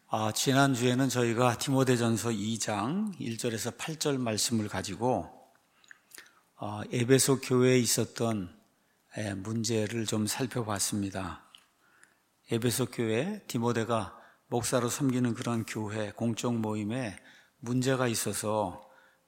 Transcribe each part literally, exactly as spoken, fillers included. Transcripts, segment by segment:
아, 지난주에는 저희가 디모데전서 이 장 일 절에서 팔 절 말씀을 가지고 어, 에베소 교회에 있었던 에, 문제를 좀 살펴봤습니다. 에베소 교회, 디모데가 목사로 섬기는 그런 교회, 공적 모임에 문제가 있어서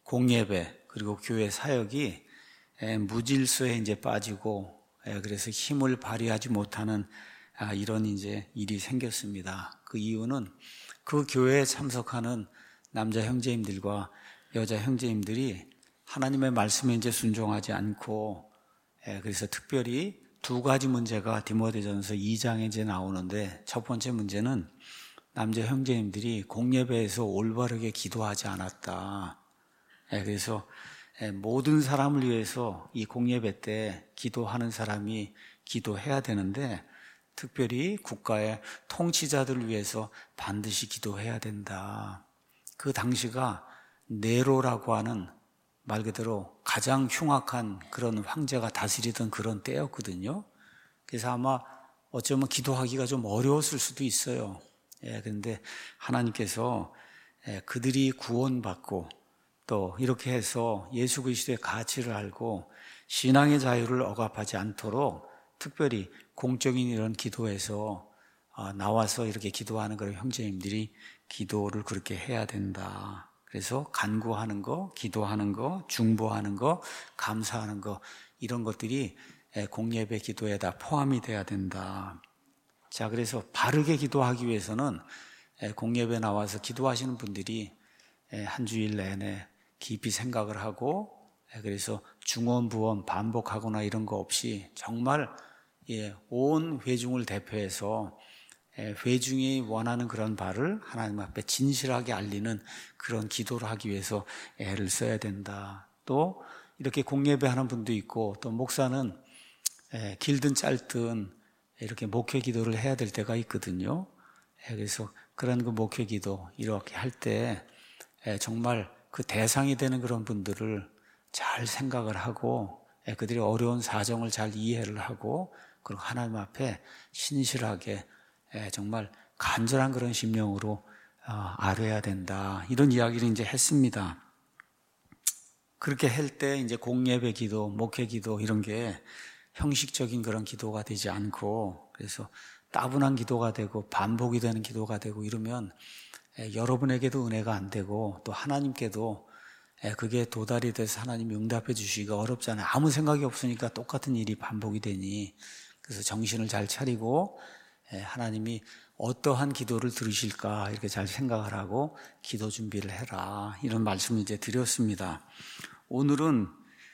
공예배 그리고 교회 사역이 에, 무질서에 이제 빠지고 에, 그래서 힘을 발휘하지 못하는 아, 이런 이제 일이 생겼습니다. 그 이유는 그 교회에 참석하는 남자 형제님들과 여자 형제님들이 하나님의 말씀에 이제 순종하지 않고, 예, 그래서 특별히 두 가지 문제가 디모데전서 이 장에 이제 나오는데, 첫 번째 문제는 남자 형제님들이 공예배에서 올바르게 기도하지 않았다. 예, 그래서 예, 모든 사람을 위해서 이 공예배 때 기도하는 사람이 기도해야 되는데, 특별히 국가의 통치자들을 위해서 반드시 기도해야 된다. 그 당시가 네로라고 하는 말 그대로 가장 흉악한 그런 황제가 다스리던 그런 때였거든요. 그래서 아마 어쩌면 기도하기가 좀 어려웠을 수도 있어요. 예, 그런데 하나님께서 예, 그들이 구원받고 또 이렇게 해서 예수 그리스도의 가치를 알고 신앙의 자유를 억압하지 않도록 특별히 공적인 이런 기도에서 나와서 이렇게 기도하는 그런 형제님들이 기도를 그렇게 해야 된다. 그래서 간구하는 거, 기도하는 거, 중보하는 거, 감사하는 거 이런 것들이 공예배 기도에 다 포함이 돼야 된다. 자, 그래서 바르게 기도하기 위해서는 공예배 나와서 기도하시는 분들이 한 주일 내내 깊이 생각을 하고 그래서 중언부언 반복하거나 이런 거 없이 정말 예, 온 회중을 대표해서 회중이 원하는 그런 바를 하나님 앞에 진실하게 알리는 그런 기도를 하기 위해서 애를 써야 된다. 또 이렇게 공예배하는 분도 있고 또 목사는 길든 짧든 이렇게 목회 기도를 해야 될 때가 있거든요. 그래서 그런 그 목회 기도 이렇게 할 때 정말 그 대상이 되는 그런 분들을 잘 생각을 하고 그들이 어려운 사정을 잘 이해를 하고 그리고 하나님 앞에 신실하게 정말 간절한 그런 심령으로 아뢰야 된다. 이런 이야기를 이제 했습니다. 그렇게 할 때 이제 공예배 기도, 목회 기도 이런 게 형식적인 그런 기도가 되지 않고 그래서 따분한 기도가 되고 반복이 되는 기도가 되고 이러면 여러분에게도 은혜가 안 되고 또 하나님께도 그게 도달이 돼서 하나님이 응답해 주시기가 어렵잖아요. 아무 생각이 없으니까 똑같은 일이 반복이 되니 그래서 정신을 잘 차리고 하나님이 어떠한 기도를 들으실까 이렇게 잘 생각을 하고 기도 준비를 해라 이런 말씀을 이제 드렸습니다. 오늘은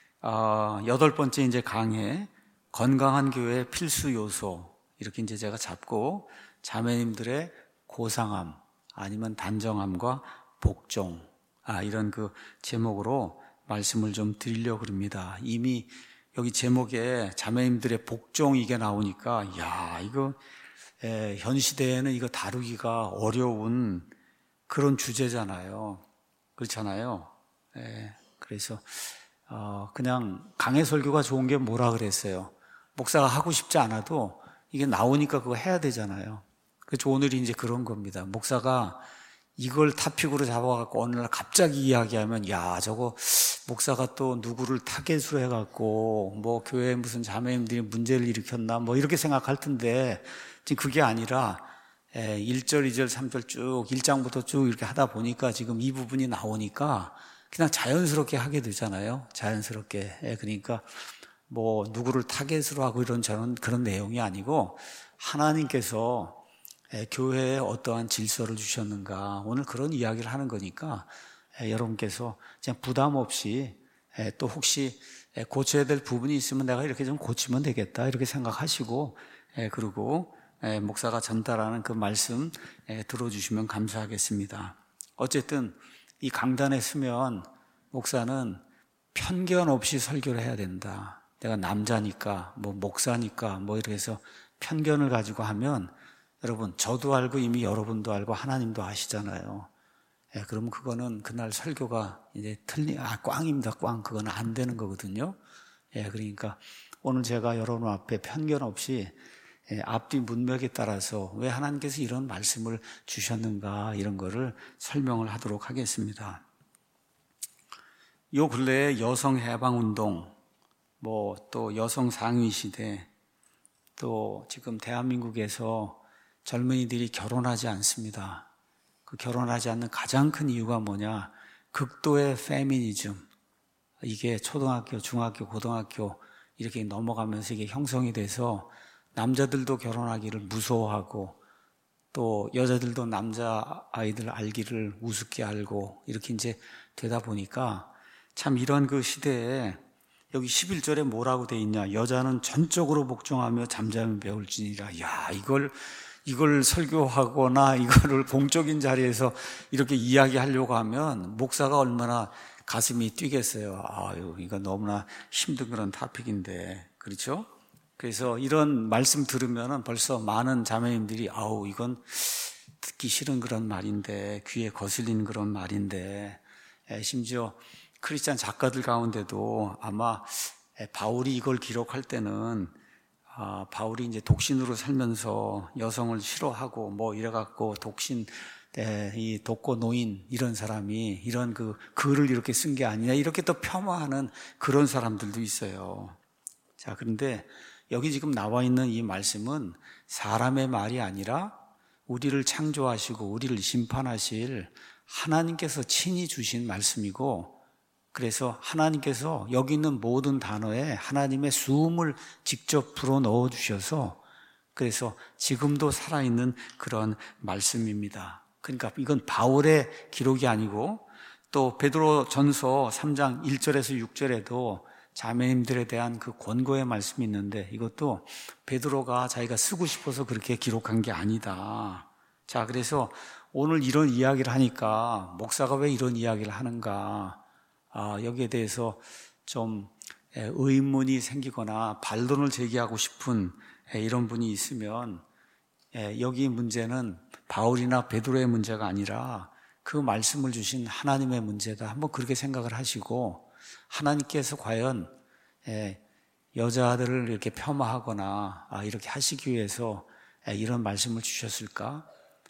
여덟 번째 이제 강해 건강한 교회의 필수 요소 이렇게 이제 제가 잡고 자매님들의 고상함 아니면 단정함과 복종 아 이런 그 제목으로 말씀을 좀 드리려고 합니다. 이미 여기 제목에 자매님들의 복종 이게 나오니까 야 이거 에, 현 시대에는 이거 다루기가 어려운 그런 주제잖아요. 그렇잖아요. 에, 그래서 어, 그냥 강해 설교가 좋은 게 뭐라 그랬어요. 목사가 하고 싶지 않아도 이게 나오니까 그거 해야 되잖아요. 그래서 오늘이 이제 그런 겁니다. 목사가 이걸 타픽으로 잡아갖고 어느 날 갑자기 이야기하면 야 저거 목사가 또 누구를 타겟으로 해갖고 뭐 교회에 무슨 자매님들이 문제를 일으켰나 뭐 이렇게 생각할 텐데 지금 그게 아니라 일 절, 이 절, 삼 절 쭉 일 장부터 쭉 이렇게 하다 보니까 지금 이 부분이 나오니까 그냥 자연스럽게 하게 되잖아요. 자연스럽게. 그러니까 뭐 누구를 타겟으로 하고 이런 저런 그런 내용이 아니고 하나님께서 교회에 어떠한 질서를 주셨는가 오늘 그런 이야기를 하는 거니까 여러분께서 그냥 부담 없이 또 혹시 고쳐야 될 부분이 있으면 내가 이렇게 좀 고치면 되겠다 이렇게 생각하시고 그리고 목사가 전달하는 그 말씀 들어주시면 감사하겠습니다. 어쨌든 이 강단에 서면 목사는 편견 없이 설교를 해야 된다. 내가 남자니까 뭐 목사니까 뭐 이렇게 해서 편견을 가지고 하면 여러분 저도 알고 이미 여러분도 알고 하나님도 아시잖아요. 예, 그러면 그거는 그날 설교가 이제 틀리 아 꽝입니다. 꽝 그거는 안 되는 거거든요. 예, 그러니까 오늘 제가 여러분 앞에 편견 없이 앞뒤 문맥에 따라서 왜 하나님께서 이런 말씀을 주셨는가 이런 거를 설명을 하도록 하겠습니다. 요 근래에 여성 해방 운동, 뭐 또 여성 상위 시대, 또 지금 대한민국에서 젊은이들이 결혼하지 않습니다. 그 결혼하지 않는 가장 큰 이유가 뭐냐? 극도의 페미니즘. 이게 초등학교, 중학교, 고등학교 이렇게 넘어가면서 이게 형성이 돼서 남자들도 결혼하기를 무서워하고 또 여자들도 남자아이들 알기를 우습게 알고 이렇게 이제 되다 보니까 참 이런 그 시대에 여기 십일 절에 뭐라고 돼 있냐? 여자는 전적으로 복종하며 잠잠히 배울지니라. 야, 이걸 이걸 설교하거나 이거를 공적인 자리에서 이렇게 이야기하려고 하면 목사가 얼마나 가슴이 뛰겠어요. 아유, 이거 너무나 힘든 그런 토픽인데, 그렇죠? 그래서 이런 말씀 들으면은 벌써 많은 자매님들이 아우, 이건 듣기 싫은 그런 말인데, 귀에 거슬리는 그런 말인데, 심지어 크리스찬 작가들 가운데도 아마 바울이 이걸 기록할 때는 아, 바울이 이제 독신으로 살면서 여성을 싫어하고 뭐 이래갖고 독신, 에, 이 독거 노인 이런 사람이 이런 그 글을 이렇게 쓴 게 아니냐 이렇게 또 폄하하는 그런 사람들도 있어요. 자, 그런데 여기 지금 나와 있는 이 말씀은 사람의 말이 아니라 우리를 창조하시고 우리를 심판하실 하나님께서 친히 주신 말씀이고, 그래서 하나님께서 여기 있는 모든 단어에 하나님의 수음을 직접 불어 넣어 주셔서 그래서 지금도 살아있는 그런 말씀입니다. 그러니까 이건 바울의 기록이 아니고 또 베드로 전서 삼 장 일 절에서 육 절에도 자매님들에 대한 그 권고의 말씀이 있는데 이것도 베드로가 자기가 쓰고 싶어서 그렇게 기록한 게 아니다. 자, 그래서 오늘 이런 이야기를 하니까 목사가 왜 이런 이야기를 하는가, 아, 여기에 대해서 좀 의문이 생기거나 반론을 제기하고 싶은 이런 분이 있으면 여기 문제는 바울이나 베드로의 문제가 아니라 그 말씀을 주신 하나님의 문제다. 한번 그렇게 생각을 하시고 하나님께서 과연 여자들을 이렇게 폄하하거나 이렇게 하시기 위해서 이런 말씀을 주셨을까?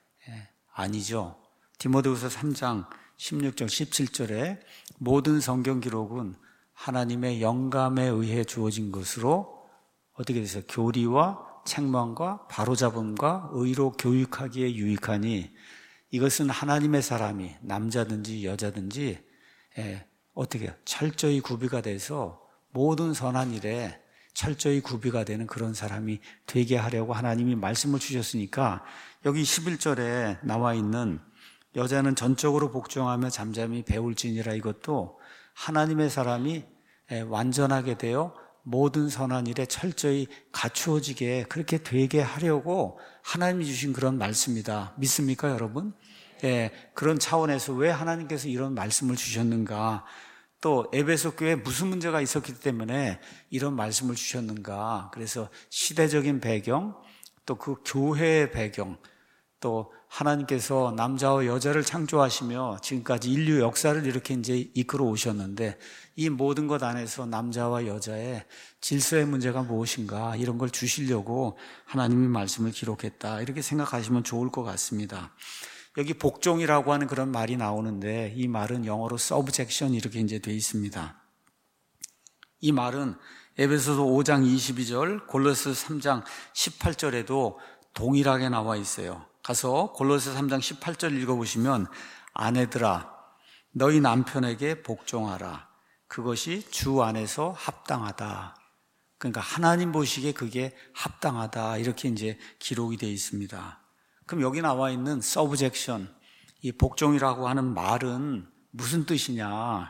아니죠. 디모데후서 삼 장 십육 절 십칠 절에 모든 성경 기록은 하나님의 영감에 의해 주어진 것으로 어떻게 돼서 교리와 책망과 바로잡음과 의로 교육하기에 유익하니 이것은 하나님의 사람이 남자든지 여자든지 예, 어떻게 철저히 구비가 돼서 모든 선한 일에 철저히 구비가 되는 그런 사람이 되게 하려고 하나님이 말씀을 주셨으니까 여기 십일 절에 나와 있는 여자는 전적으로 복종하며 잠잠히 배울지니라, 이것도 하나님의 사람이 완전하게 되어 모든 선한 일에 철저히 갖추어지게 그렇게 되게 하려고 하나님이 주신 그런 말씀이다. 믿습니까, 여러분? 예, 그런 차원에서 왜 하나님께서 이런 말씀을 주셨는가, 또 에베소 교회에 무슨 문제가 있었기 때문에 이런 말씀을 주셨는가, 그래서 시대적인 배경, 또 그 교회의 배경, 또 하나님께서 남자와 여자를 창조하시며 지금까지 인류 역사를 이렇게 이제 이끌어 오셨는데 이 모든 것 안에서 남자와 여자의 질서의 문제가 무엇인가 이런 걸 주시려고 하나님이 말씀을 기록했다, 이렇게 생각하시면 좋을 것 같습니다. 여기 복종이라고 하는 그런 말이 나오는데 이 말은 영어로 subjection 이렇게 이제 되어 있습니다. 이 말은 에베소서 오 장 이십이 절, 골로새 삼 장 십팔 절에도 동일하게 나와 있어요. 가서 골로새 삼 장 십팔 절 읽어보시면 아내들아 너희 남편에게 복종하라. 그것이 주 안에서 합당하다. 그러니까 하나님 보시기에 그게 합당하다, 이렇게 이제 기록이 되어 있습니다. 그럼 여기 나와 있는 subjection, 이 복종이라고 하는 말은 무슨 뜻이냐?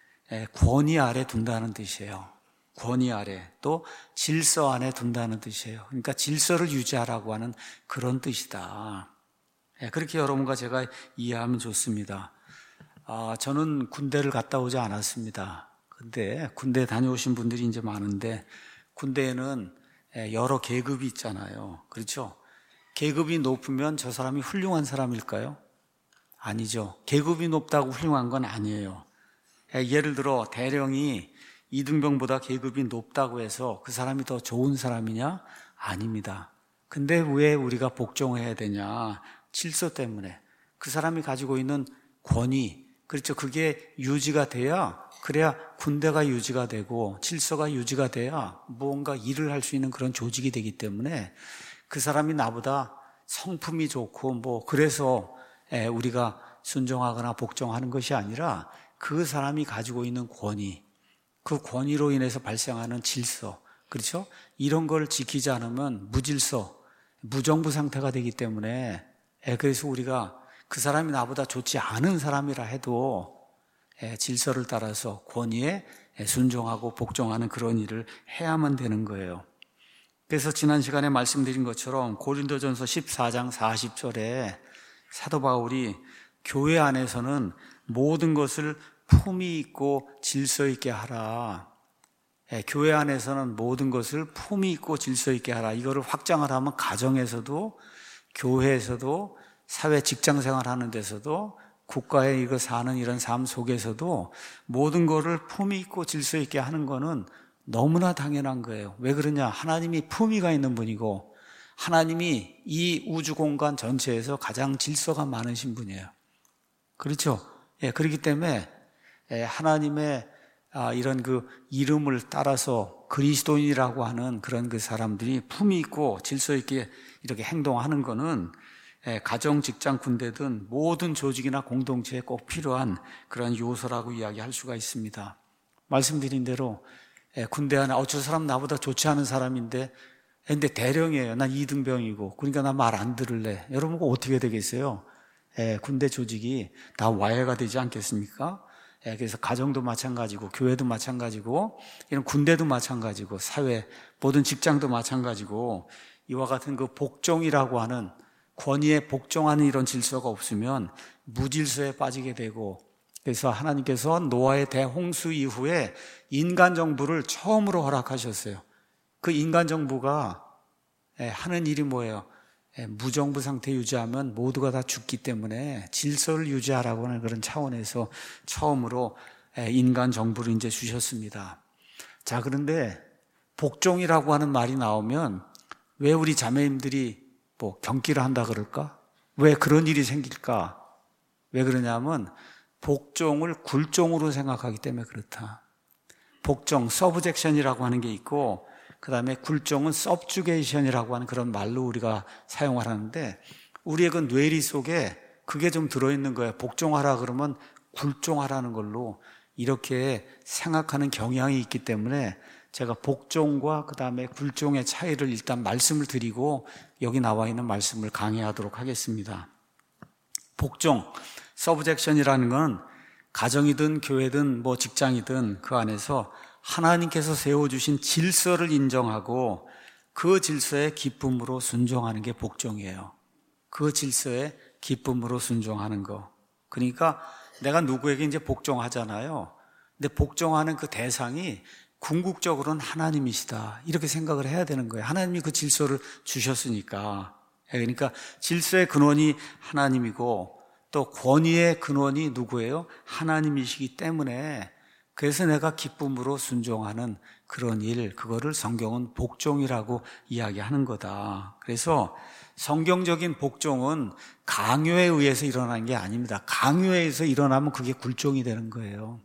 권위 아래 둔다는 뜻이에요. 권위 아래, 또 질서 안에 둔다는 뜻이에요. 그러니까 질서를 유지하라고 하는 그런 뜻이다. 그렇게 여러분과 제가 이해하면 좋습니다. 아, 저는 군대를 갔다 오지 않았습니다. 근데 군대 다녀오신 분들이 이제 많은데 군대에는 여러 계급이 있잖아요. 그렇죠? 계급이 높으면 저 사람이 훌륭한 사람일까요? 아니죠. 계급이 높다고 훌륭한 건 아니에요. 예를 들어 대령이 이등병보다 계급이 높다고 해서 그 사람이 더 좋은 사람이냐? 아닙니다. 근데 왜 우리가 복종해야 되냐? 질서 때문에. 그 사람이 가지고 있는 권위, 그렇죠. 그게 유지가 돼야, 그래야 군대가 유지가 되고 질서가 유지가 돼야 무언가 일을 할 수 있는 그런 조직이 되기 때문에 그 사람이 나보다 성품이 좋고 뭐 그래서 우리가 순종하거나 복종하는 것이 아니라 그 사람이 가지고 있는 권위, 그 권위로 인해서 발생하는 질서, 그렇죠? 이런 걸 지키지 않으면 무질서, 무정부 상태가 되기 때문에 그래서 우리가 그 사람이 나보다 좋지 않은 사람이라 해도 질서를 따라서 권위에 순종하고 복종하는 그런 일을 해야만 되는 거예요. 그래서 지난 시간에 말씀드린 것처럼 고린도전서 십사 장 사십 절에 사도 바울이 교회 안에서는 모든 것을 품위 있고 질서 있게 하라. 교회 안에서는 모든 것을 품위 있고 질서 있게 하라. 이거를 확장을 하면 가정에서도 교회에서도 사회 직장 생활하는 데서도 국가에 이거 사는 이런 삶 속에서도 모든 것을 품위 있고 질서 있게 하는 거는 너무나 당연한 거예요. 왜 그러냐? 하나님이 품위가 있는 분이고 하나님이 이 우주 공간 전체에서 가장 질서가 많으신 분이에요. 그렇죠? 예, 그렇기 때문에 하나님의 이런 그 이름을 따라서 그리스도인이라고 하는 그런 그 사람들이 품위 있고 질서 있게 이렇게 행동하는 거는 가정, 직장, 군대든 모든 조직이나 공동체에 꼭 필요한 그런 요소라고 이야기할 수가 있습니다. 말씀드린 대로 군대 안에 어, 저 사람 나보다 좋지 않은 사람인데 근데 대령이에요. 난 이등병이고 그러니까 나 말 안 들을래. 여러분 어떻게 되겠어요? 예, 군대 조직이 다 와해가 되지 않겠습니까? 예, 그래서 가정도 마찬가지고 교회도 마찬가지고 이런 군대도 마찬가지고 사회 모든 직장도 마찬가지고 이와 같은 그 복종이라고 하는 권위에 복종하는 이런 질서가 없으면 무질서에 빠지게 되고 그래서 하나님께서 노아의 대홍수 이후에 인간 정부를 처음으로 허락하셨어요. 그 인간 정부가 하는 일이 뭐예요? 무정부 상태 유지하면 모두가 다 죽기 때문에 질서를 유지하라고 하는 그런 차원에서 처음으로 인간 정부를 이제 주셨습니다. 자, 그런데 복종이라고 하는 말이 나오면 왜 우리 자매님들이 뭐 경기를 한다 그럴까? 왜 그런 일이 생길까? 왜 그러냐면 복종을 굴종으로 생각하기 때문에 그렇다. 복종, 서브젝션이라고 하는 게 있고 그 다음에 굴종은 서브주게이션이라고 하는 그런 말로 우리가 사용을 하는데 우리의 그 뇌리 속에 그게 좀 들어있는 거예요. 복종하라 그러면 굴종하라는 걸로 이렇게 생각하는 경향이 있기 때문에 제가 복종과 그 다음에 굴종의 차이를 일단 말씀을 드리고 여기 나와 있는 말씀을 강의하도록 하겠습니다. 복종, 서브젝션이라는 건 가정이든 교회든 뭐 직장이든 그 안에서 하나님께서 세워주신 질서를 인정하고 그 질서에 기쁨으로 순종하는 게 복종이에요. 그 질서에 기쁨으로 순종하는 거. 그러니까 내가 누구에게 이제 복종하잖아요. 근데 복종하는 그 대상이 궁극적으로는 하나님이시다. 이렇게 생각을 해야 되는 거예요. 하나님이 그 질서를 주셨으니까. 그러니까 질서의 근원이 하나님이고 또 권위의 근원이 누구예요? 하나님이시기 때문에 그래서 내가 기쁨으로 순종하는 그런 일, 그거를 성경은 복종이라고 이야기하는 거다. 그래서 성경적인 복종은 강요에 의해서 일어나는 게 아닙니다. 강요에 의해서 일어나면 그게 굴종이 되는 거예요.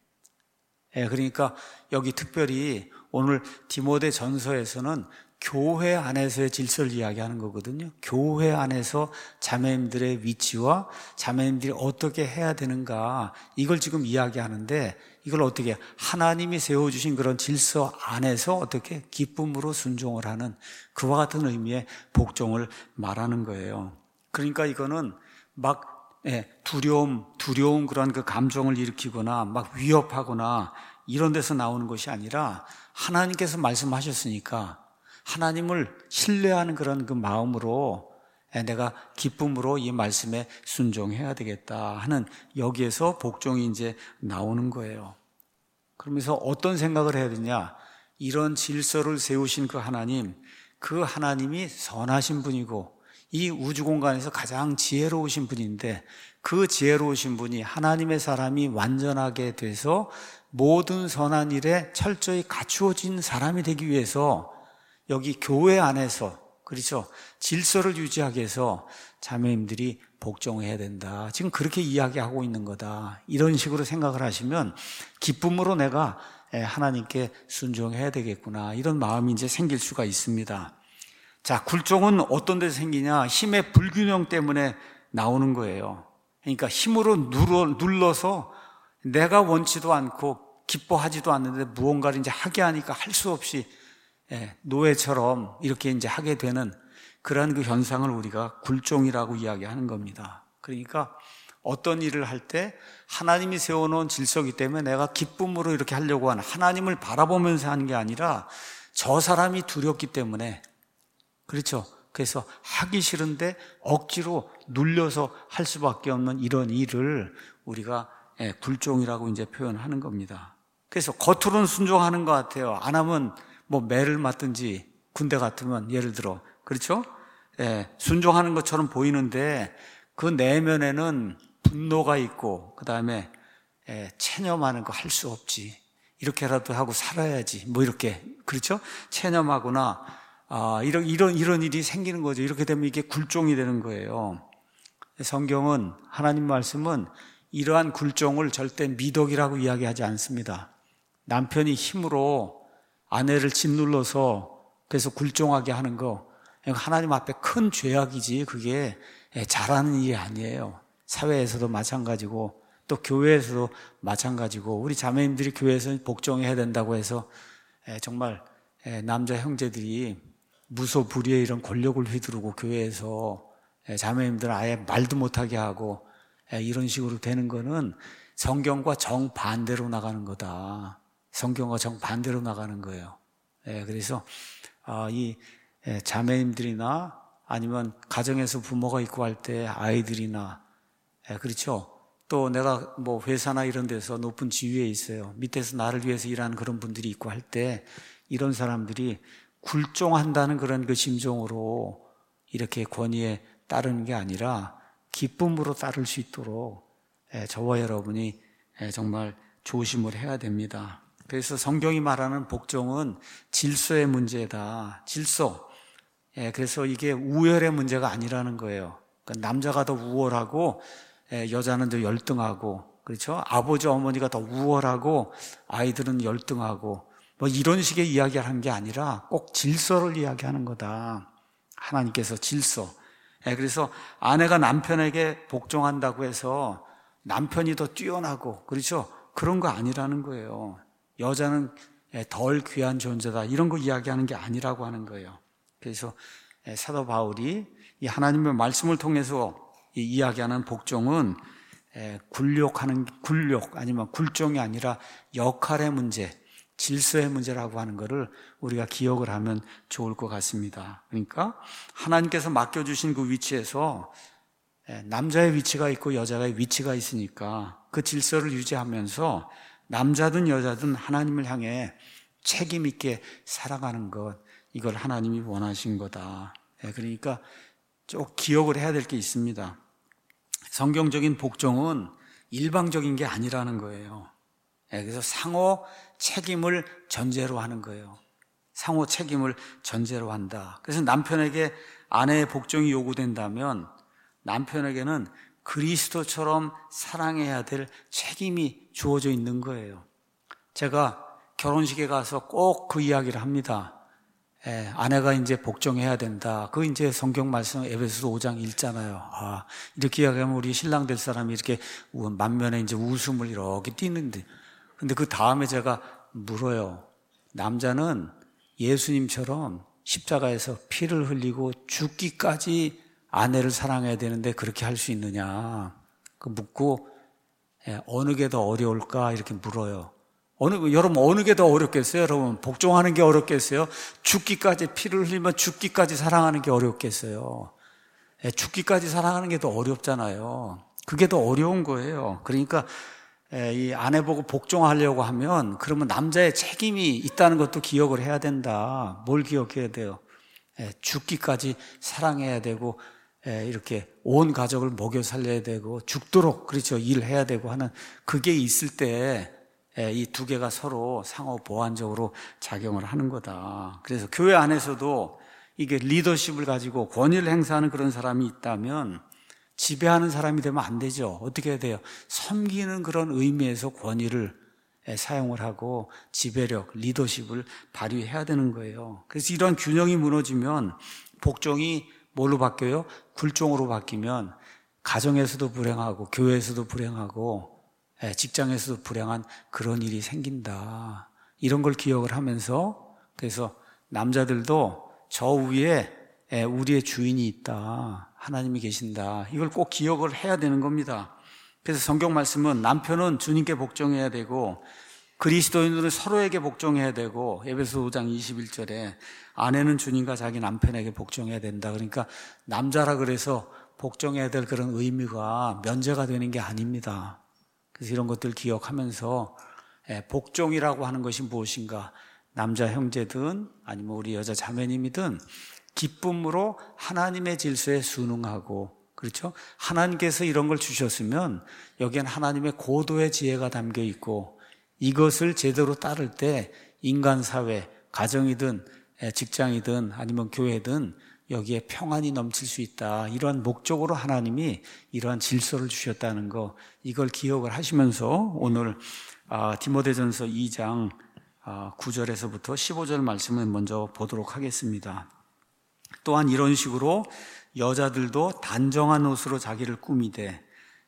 예, 그러니까 여기 특별히 오늘 디모데 전서에서는 교회 안에서의 질서를 이야기하는 거거든요. 교회 안에서 자매님들의 위치와 자매님들이 어떻게 해야 되는가 이걸 지금 이야기하는데 이걸 어떻게 하나님이 세워주신 그런 질서 안에서 어떻게 기쁨으로 순종을 하는 그와 같은 의미의 복종을 말하는 거예요. 그러니까 이거는 막 예, 두려움, 두려운 그런 그 감정을 일으키거나 막 위협하거나 이런 데서 나오는 것이 아니라 하나님께서 말씀하셨으니까 하나님을 신뢰하는 그런 그 마음으로 내가 기쁨으로 이 말씀에 순종해야 되겠다 하는 여기에서 복종이 이제 나오는 거예요. 그러면서 어떤 생각을 해야 되냐? 이런 질서를 세우신 그 하나님, 그 하나님이 선하신 분이고 이 우주 공간에서 가장 지혜로우신 분인데 그 지혜로우신 분이 하나님의 사람이 완전하게 돼서 모든 선한 일에 철저히 갖추어진 사람이 되기 위해서 여기 교회 안에서 그렇죠? 질서를 유지하기 위해서 자매님들이 복종해야 된다. 지금 그렇게 이야기하고 있는 거다. 이런 식으로 생각을 하시면 기쁨으로 내가 하나님께 순종해야 되겠구나. 이런 마음이 이제 생길 수가 있습니다. 자, 굴종은 어떤 데서 생기냐? 힘의 불균형 때문에 나오는 거예요. 그러니까 힘으로 눌러, 눌러서 내가 원치도 않고 기뻐하지도 않는데 무언가를 이제 하게 하니까 할 수 없이 노예처럼 이렇게 이제 하게 되는 그러한 그 현상을 우리가 굴종이라고 이야기하는 겁니다. 그러니까 어떤 일을 할 때 하나님이 세워놓은 질서이기 때문에 내가 기쁨으로 이렇게 하려고 하는, 하나님을 바라보면서 하는 게 아니라 저 사람이 두렵기 때문에, 그렇죠? 그래서 하기 싫은데 억지로 눌려서 할 수밖에 없는 이런 일을 우리가 굴종이라고 이제 표현하는 겁니다. 그래서 겉으로는 순종하는 것 같아요. 안 하면 뭐 매를 맞든지, 군대 같으면 예를 들어, 그렇죠? 예, 순종하는 것처럼 보이는데 그 내면에는 분노가 있고, 그 다음에 예, 체념하는 거 할 수 없지, 이렇게라도 하고 살아야지, 뭐 이렇게, 그렇죠? 체념하거나 아, 이런 이런 이런 일이 생기는 거죠. 이렇게 되면 이게 굴종이 되는 거예요. 성경은, 하나님 말씀은 이러한 굴종을 절대 미덕이라고 이야기하지 않습니다. 남편이 힘으로 아내를 짓눌러서 그래서 굴종하게 하는 거, 하나님 앞에 큰 죄악이지 그게 잘하는 일이 아니에요. 사회에서도 마찬가지고 또 교회에서도 마찬가지고, 우리 자매님들이 교회에서 복종해야 된다고 해서 정말 남자 형제들이 무소불위의 이런 권력을 휘두르고 교회에서 자매님들 아예 말도 못하게 하고 이런 식으로 되는 거는 성경과 정반대로 나가는 거다. 성경과 정반대로 나가는 거예요. 그래서 이 자매님들이나 아니면 가정에서 부모가 있고 할 때 아이들이나, 그렇죠? 또 내가 뭐 회사나 이런 데서 높은 지위에 있어요. 밑에서 나를 위해서 일하는 그런 분들이 있고 할 때 이런 사람들이 굴종한다는 그런 그 심정으로 이렇게 권위에 따르는 게 아니라 기쁨으로 따를 수 있도록 저와 여러분이 정말 조심을 해야 됩니다. 그래서 성경이 말하는 복종은 질서의 문제다. 질서. 그래서 이게 우열의 문제가 아니라는 거예요. 그러니까 남자가 더 우월하고 여자는 더 열등하고, 그렇죠? 아버지 어머니가 더 우월하고 아이들은 열등하고, 뭐 이런 식의 이야기를 하는 게 아니라 꼭 질서를 이야기하는 거다. 하나님께서 질서. 그래서 아내가 남편에게 복종한다고 해서 남편이 더 뛰어나고, 그렇죠? 그런 거 아니라는 거예요. 여자는 덜 귀한 존재다, 이런 거 이야기하는 게 아니라고 하는 거예요. 그래서 사도 바울이 이 하나님의 말씀을 통해서 이야기하는 복종은 굴욕하는, 굴욕 아니면 굴종이 아니라 역할의 문제, 질서의 문제라고 하는 것을 우리가 기억을 하면 좋을 것 같습니다. 그러니까 하나님께서 맡겨주신 그 위치에서 남자의 위치가 있고 여자의 위치가 있으니까 그 질서를 유지하면서 남자든 여자든 하나님을 향해 책임 있게 살아가는 것, 이걸 하나님이 원하신 거다. 그러니까 꼭 기억을 해야 될 게 있습니다. 성경적인 복종은 일방적인 게 아니라는 거예요. 그래서 상호 책임을 전제로 하는 거예요. 상호 책임을 전제로 한다. 그래서 남편에게 아내의 복종이 요구된다면 남편에게는 그리스도처럼 사랑해야 될 책임이 주어져 있는 거예요. 제가 결혼식에 가서 꼭 그 이야기를 합니다. 예, 아내가 이제 복종해야 된다. 그 이제 성경 말씀 에베소서 오 장 읽잖아요. 아, 이렇게 이야기하면 우리 신랑 될 사람이 이렇게 만면에 이제 웃음을 이렇게 띠는데, 근데 그 다음에 제가 물어요. 남자는 예수님처럼 십자가에서 피를 흘리고 죽기까지 아내를 사랑해야 되는데 그렇게 할 수 있느냐? 그 묻고, 예, 어느 게 더 어려울까? 이렇게 물어요. 어느, 여러분, 어느 게 더 어렵겠어요? 여러분, 복종하는 게 어렵겠어요? 죽기까지 피를 흘리면 죽기까지 사랑하는 게 어렵겠어요? 예, 죽기까지 사랑하는 게 더 어렵잖아요. 그게 더 어려운 거예요. 그러니까 예, 이 아내 보고 복종하려고 하면 그러면 남자의 책임이 있다는 것도 기억을 해야 된다. 뭘 기억해야 돼요? 예, 죽기까지 사랑해야 되고, 예, 이렇게 온 가족을 먹여 살려야 되고, 죽도록, 그렇죠, 일해야 되고 하는 그게 있을 때 이 두 개가 서로 상호 보완적으로 작용을 하는 거다. 그래서 교회 안에서도 이게 리더십을 가지고 권위를 행사하는 그런 사람이 있다면 지배하는 사람이 되면 안 되죠. 어떻게 해야 돼요? 섬기는 그런 의미에서 권위를 사용을 하고 지배력, 리더십을 발휘해야 되는 거예요. 그래서 이런 균형이 무너지면 복종이 뭘로 바뀌어요? 굴종으로 바뀌면 가정에서도 불행하고 교회에서도 불행하고 직장에서도 불행한 그런 일이 생긴다. 이런 걸 기억을 하면서 그래서 남자들도 저 위에 우리의 주인이 있다. 하나님이 계신다. 이걸 꼭 기억을 해야 되는 겁니다. 그래서 성경 말씀은 남편은 주님께 복종해야 되고 그리스도인들은 서로에게 복종해야 되고 에베소 오 장 이십일 절에 아내는 주님과 자기 남편에게 복종해야 된다. 그러니까 남자라 그래서 복종해야 될 그런 의미가 면제가 되는 게 아닙니다. 그래서 이런 것들 기억하면서 복종이라고 하는 것이 무엇인가? 남자 형제든 아니면 우리 여자 자매님이든 기쁨으로 하나님의 질서에 순응하고, 그렇죠? 하나님께서 이런 걸 주셨으면 여기엔 하나님의 고도의 지혜가 담겨 있고 이것을 제대로 따를 때 인간 사회, 가정이든 직장이든 아니면 교회든 여기에 평안이 넘칠 수 있다. 이러한 목적으로 하나님이 이러한 질서를 주셨다는 거, 이걸 기억을 하시면서 오늘 디모데전서 이 장 구 절에서부터 십오 절 말씀을 먼저 보도록 하겠습니다. 또한 이런 식으로 여자들도 단정한 옷으로 자기를 꾸미되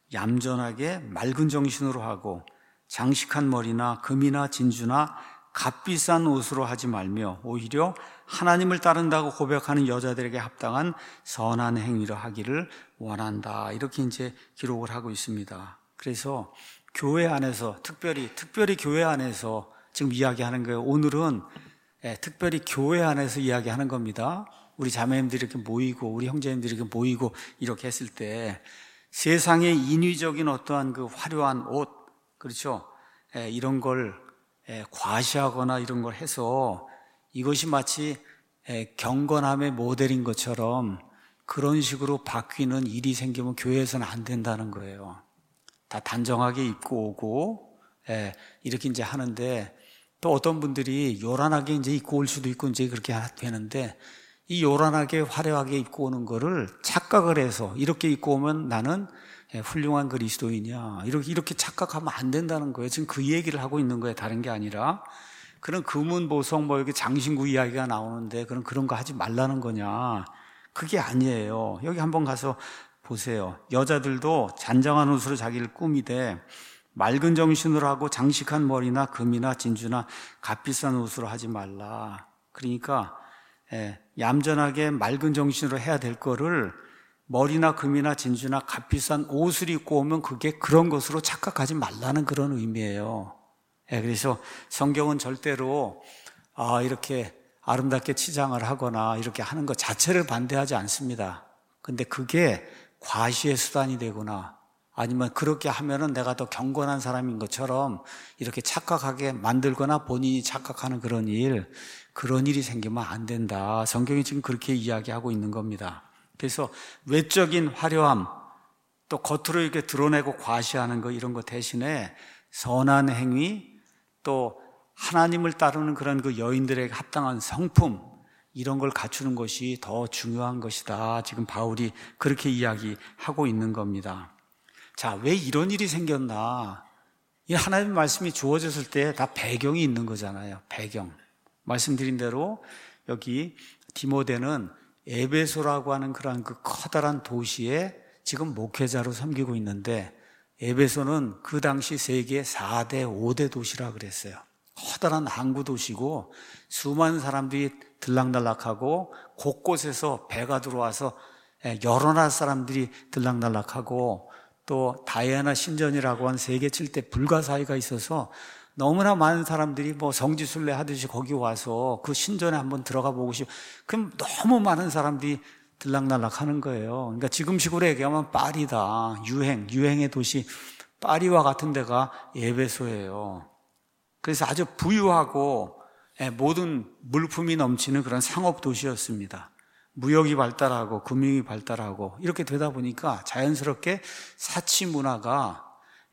얌전하게 맑은 정신으로 하고 장식한 머리나 금이나 진주나 값비싼 옷으로 하지 말며 오히려 하나님을 따른다고 고백하는 여자들에게 합당한 선한 행위를 하기를 원한다. 이렇게 이제 기록을 하고 있습니다. 그래서 교회 안에서 특별히 특별히 교회 안에서 지금 이야기하는 거예요. 오늘은 특별히 교회 안에서 이야기하는 겁니다. 우리 자매님들이 이렇게 모이고 우리 형제님들이 이렇게 모이고 이렇게 했을 때 세상의 인위적인 어떠한 그 화려한 옷, 그렇죠? 이런 걸 과시하거나 이런 걸 해서 이것이 마치 경건함의 모델인 것처럼 그런 식으로 바뀌는 일이 생기면 교회에서는 안 된다는 거예요. 다 단정하게 입고 오고 이렇게 이제 하는데, 또 어떤 분들이 요란하게 이제 입고 올 수도 있고 이제 그렇게 되는데, 이 요란하게 화려하게 입고 오는 거를 착각을 해서 이렇게 입고 오면 나는 훌륭한 그리스도인이야, 이렇게 이렇게 착각하면 안 된다는 거예요. 지금 그 얘기를 하고 있는 거예요. 다른 게 아니라 그런 금은보석 뭐 이렇게 장신구 이야기가 나오는데 그런 그런 거 하지 말라는 거냐? 그게 아니에요. 여기 한번 가서 보세요. 여자들도 잔정한 옷으로 자기를 꾸미되 맑은 정신으로 하고 장식한 머리나 금이나 진주나 값비싼 옷으로 하지 말라. 그러니까 예, 얌전하게 맑은 정신으로 해야 될 거를 머리나 금이나 진주나 값비싼 옷을 입고 오면 그게 그런 것으로 착각하지 말라는 그런 의미예요. 예, 그래서 성경은 절대로 아, 이렇게 아름답게 치장을 하거나 이렇게 하는 것 자체를 반대하지 않습니다. 근데 그게 과시의 수단이 되거나 아니면 그렇게 하면은 내가 더 경건한 사람인 것처럼 이렇게 착각하게 만들거나 본인이 착각하는 그런 일, 그런 일이 생기면 안 된다. 성경이 지금 그렇게 이야기하고 있는 겁니다. 그래서 외적인 화려함, 또 겉으로 이렇게 드러내고 과시하는 거, 이런 거 대신에 선한 행위, 또 하나님을 따르는 그런 그 여인들에게 합당한 성품, 이런 걸 갖추는 것이 더 중요한 것이다. 지금 바울이 그렇게 이야기하고 있는 겁니다. 자, 왜 이런 일이 생겼나? 이 하나님의 말씀이 주어졌을 때 다 배경이 있는 거잖아요. 배경. 말씀드린 대로 여기 디모데는 에베소라고 하는 그런 그 커다란 도시에 지금 목회자로 섬기고 있는데, 에베소는 그 당시 세계 사 대, 오 대 도시라 그랬어요. 커다란 항구 도시고 수많은 사람들이 들락날락하고 곳곳에서 배가 들어와서 여러 나라 사람들이 들락날락하고, 또 다이애나 신전이라고 한 세계 칠 대 불가사의가 있어서 너무나 많은 사람들이 뭐 성지순례 하듯이 거기 와서 그 신전에 한번 들어가 보고 싶어. 그럼 너무 많은 사람들이 들락날락 하는 거예요. 그러니까 지금식으로 얘기하면 파리다. 유행, 유행의 도시 파리와 같은 데가 에베소예요. 그래서 아주 부유하고 모든 물품이 넘치는 그런 상업 도시였습니다. 무역이 발달하고 금융이 발달하고 이렇게 되다 보니까 자연스럽게 사치 문화가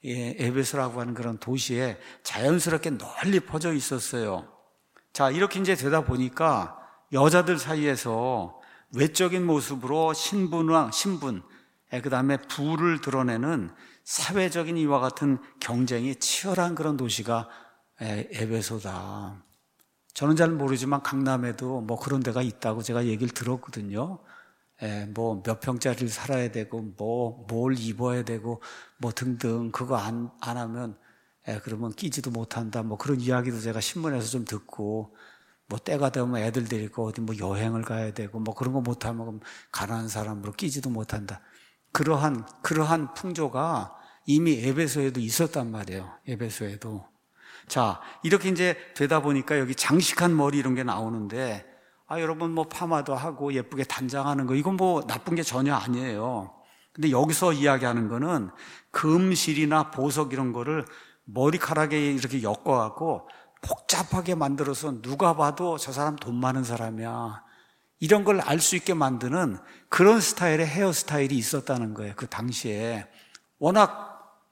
에베소라고 하는 그런 도시에 자연스럽게 널리 퍼져 있었어요. 자, 이렇게 이제 되다 보니까 여자들 사이에서 외적인 모습으로 신분왕, 신분, 그 다음에 부를 드러내는 사회적인 이와 같은 경쟁이 치열한 그런 도시가 에베소다. 저는 잘 모르지만 강남에도 뭐 그런 데가 있다고 제가 얘기를 들었거든요. 뭐 몇 평짜리를 살아야 되고, 뭐 뭘 입어야 되고, 뭐 등등 그거 안, 안 하면 그러면 끼지도 못한다. 뭐 그런 이야기도 제가 신문에서 좀 듣고, 뭐 때가 되면 애들 데리고 어디 뭐 여행을 가야 되고, 뭐 그런 거 못하면 가난한 사람으로 끼지도 못한다. 그러한 그러한 풍조가 이미 에베소에도 있었단 말이에요. 에베소에도. 자, 이렇게 이제 되다 보니까 여기 장식한 머리 이런 게 나오는데, 아, 여러분 뭐 파마도 하고 예쁘게 단장하는 거, 이건 뭐 나쁜 게 전혀 아니에요. 근데 여기서 이야기하는 거는 금실이나 보석 이런 거를 머리카락에 이렇게 엮어갖고 복잡하게 만들어서 누가 봐도 저 사람 돈 많은 사람이야, 이런 걸 알 수 있게 만드는 그런 스타일의 헤어스타일이 있었다는 거예요. 그 당시에 워낙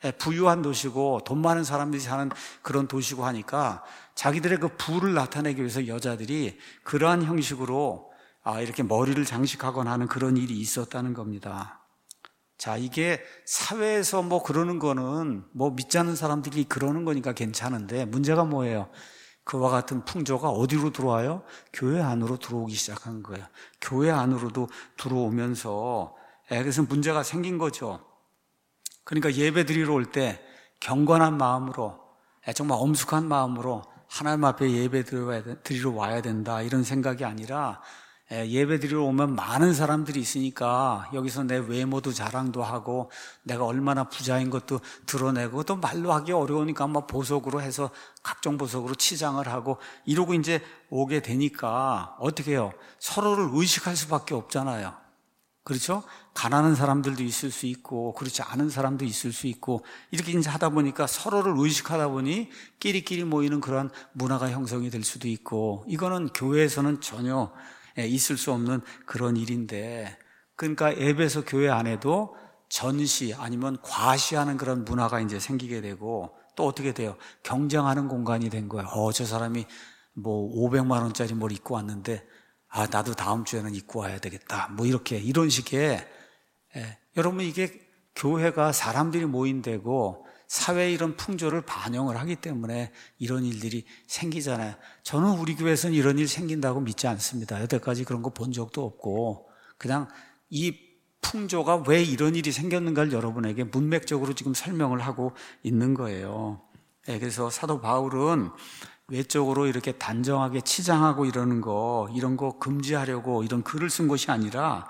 부유한 도시고 돈 많은 사람들이 사는 그런 도시고 하니까 자기들의 그 부를 나타내기 위해서 여자들이 그러한 형식으로 아, 이렇게 머리를 장식하거나 하는 그런 일이 있었다는 겁니다. 자, 이게 사회에서 뭐 그러는 거는 뭐 믿지 않는 사람들이 그러는 거니까 괜찮은데, 문제가 뭐예요? 그와 같은 풍조가 어디로 들어와요? 교회 안으로 들어오기 시작한 거예요. 교회 안으로도 들어오면서 그래서 문제가 생긴 거죠. 그러니까 예배 드리러 올 때 경건한 마음으로, 정말 엄숙한 마음으로 하나님 앞에 예배 드리러 와야 된다, 이런 생각이 아니라, 예배 드리러 오면 많은 사람들이 있으니까 여기서 내 외모도 자랑도 하고 내가 얼마나 부자인 것도 드러내고, 또 말로 하기 어려우니까 막 보석으로 해서 각종 보석으로 치장을 하고 이러고 이제 오게 되니까 어떻게 해요? 서로를 의식할 수밖에 없잖아요. 그렇죠? 가난한 사람들도 있을 수 있고 그렇지 않은 사람도 있을 수 있고, 이렇게 이제 하다 보니까 서로를 의식하다 보니 끼리끼리 모이는 그런 문화가 형성이 될 수도 있고, 이거는 교회에서는 전혀 있을 수 없는 그런 일인데, 그러니까 에베소 교회 안에도 전시 아니면 과시하는 그런 문화가 이제 생기게 되고, 또 어떻게 돼요? 경쟁하는 공간이 된 거예요. 어, 저 사람이 뭐 오백만 원짜리 뭘 입고 왔는데, 아, 나도 다음 주에는 입고 와야 되겠다. 뭐 이렇게, 이런 식의, 예, 여러분 이게 교회가 사람들이 모인 데고 사회의 이런 풍조를 반영을 하기 때문에 이런 일들이 생기잖아요. 저는 우리 교회에서는 이런 일 생긴다고 믿지 않습니다. 여태까지 그런 거 본 적도 없고, 그냥 이 풍조가 왜 이런 일이 생겼는가를 여러분에게 문맥적으로 지금 설명을 하고 있는 거예요. 예, 그래서 사도 바울은 외적으로 이렇게 단정하게 치장하고 이러는 거, 이런 거 금지하려고 이런 글을 쓴 것이 아니라,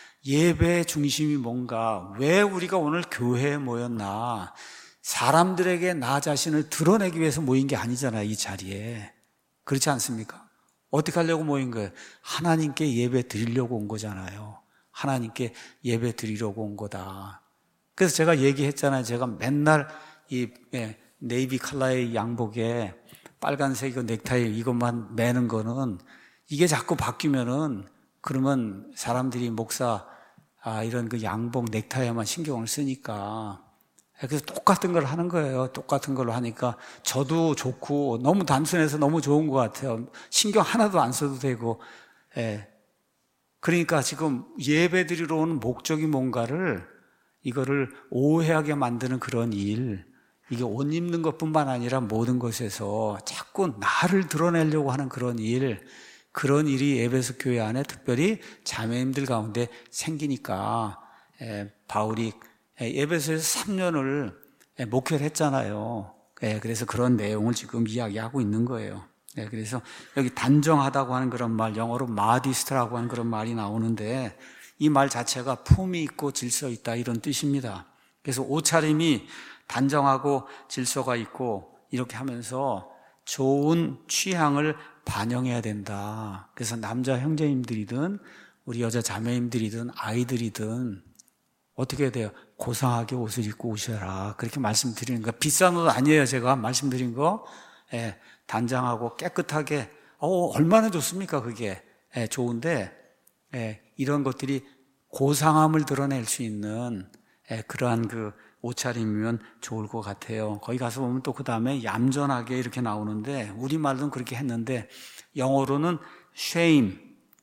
예배의 중심이 뭔가, 왜 우리가 오늘 교회에 모였나, 사람들에게 나 자신을 드러내기 위해서 모인 게 아니잖아요, 이 자리에. 그렇지 않습니까? 어떻게 하려고 모인 거예요? 하나님께 예배 드리려고 온 거잖아요. 하나님께 예배 드리려고 온 거다. 그래서 제가 얘기했잖아요. 제가 맨날 이 네이비 컬러의 양복에 빨간색 넥타이 이것만 매는 거는, 이게 자꾸 바뀌면은 그러면 사람들이 목사 아, 이런 그 양복 넥타이에만 신경을 쓰니까, 그래서 똑같은 걸 하는 거예요. 똑같은 걸로 하니까 저도 좋고, 너무 단순해서 너무 좋은 것 같아요. 신경 하나도 안 써도 되고. 예. 그러니까 지금 예배 드리러 오는 목적이 뭔가를, 이거를 오해하게 만드는 그런 일, 이게 옷 입는 것뿐만 아니라 모든 것에서 자꾸 나를 드러내려고 하는 그런 일, 그런 일이 에베소 교회 안에 특별히 자매님들 가운데 생기니까 에, 바울이 에베소에서 삼 년을 목회를 했잖아요. 에, 그래서 그런 내용을 지금 이야기하고 있는 거예요. 에, 그래서 여기 단정하다고 하는 그런 말, 영어로 마디스트라고 하는 그런 말이 나오는데, 이 말 자체가 품이 있고 질서 있다, 이런 뜻입니다. 그래서 옷차림이 단정하고 질서가 있고 이렇게 하면서 좋은 취향을 반영해야 된다. 그래서 남자 형제님들이든 우리 여자 자매님들이든 아이들이든 어떻게 해야 돼요? 고상하게 옷을 입고 오셔라, 그렇게 말씀드리는 거. 비싼 옷 아니에요, 제가 말씀드린 거. 예, 단정하고 깨끗하게, 어, 얼마나 좋습니까 그게. 예, 좋은데 예, 이런 것들이 고상함을 드러낼 수 있는 예, 그러한 그 옷차림이면 좋을 것 같아요. 거기 가서 보면 또 그 다음에 얌전하게 이렇게 나오는데, 우리말로는 그렇게 했는데 영어로는 shame,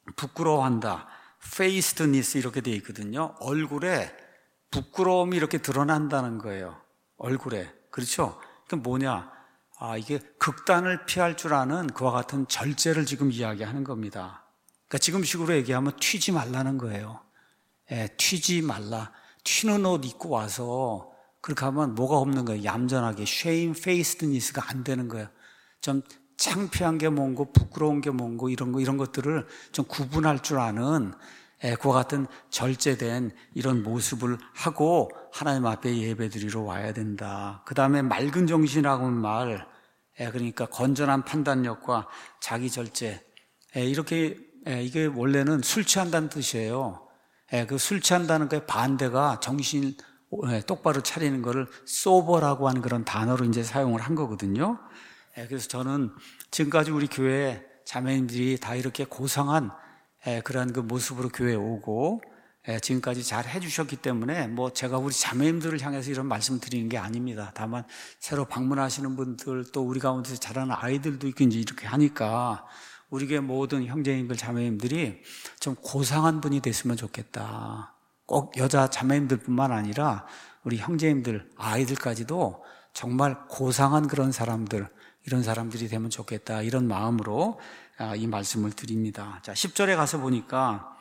부끄러워한다. facedness 이렇게 되어 있거든요. 얼굴에 부끄러움이 이렇게 드러난다는 거예요. 얼굴에. 그렇죠? 그 뭐냐? 아, 이게 극단을 피할 줄 아는 그와 같은 절제를 지금 이야기하는 겁니다. 그러니까 지금식으로 얘기하면 튀지 말라는 거예요. 예, 튀지 말라. 튀는 옷 입고 와서 그렇게 하면 뭐가 없는 거예요. 얌전하게 shamefacedness가 안 되는 거예요. 좀 창피한 게 뭔고 부끄러운 게 뭔고 이런 거 이런 것들을 좀 구분할 줄 아는 예, 그와 같은 절제된 이런 모습을 하고 하나님 앞에 예배드리러 와야 된다. 그 다음에 맑은 정신이라고 하는 말, 예, 그러니까 건전한 판단력과 자기 절제. 예, 이렇게 예, 이게 원래는 술 취한다는 뜻이에요. 예, 그 술 취한다는 거에 반대가 정신 예, 똑바로 차리는 거를 소버라고 하는 그런 단어로 이제 사용을 한 거거든요. 예, 그래서 저는 지금까지 우리 교회 자매님들이 다 이렇게 고상한 예, 그런 그 모습으로 교회에 오고 예, 지금까지 잘 해주셨기 때문에 뭐 제가 우리 자매님들을 향해서 이런 말씀 드리는 게 아닙니다. 다만 새로 방문하시는 분들 또 우리 가운데서 자라는 아이들도 있고 이제 이렇게 하니까 우리 교회 모든 형제님들 자매님들이 좀 고상한 분이 됐으면 좋겠다. 꼭 여자 자매님들뿐만 아니라 우리 형제님들 아이들까지도 정말 고상한 그런 사람들, 이런 사람들이 되면 좋겠다, 이런 마음으로 이 말씀을 드립니다. 자, 십 절에 가서 보니까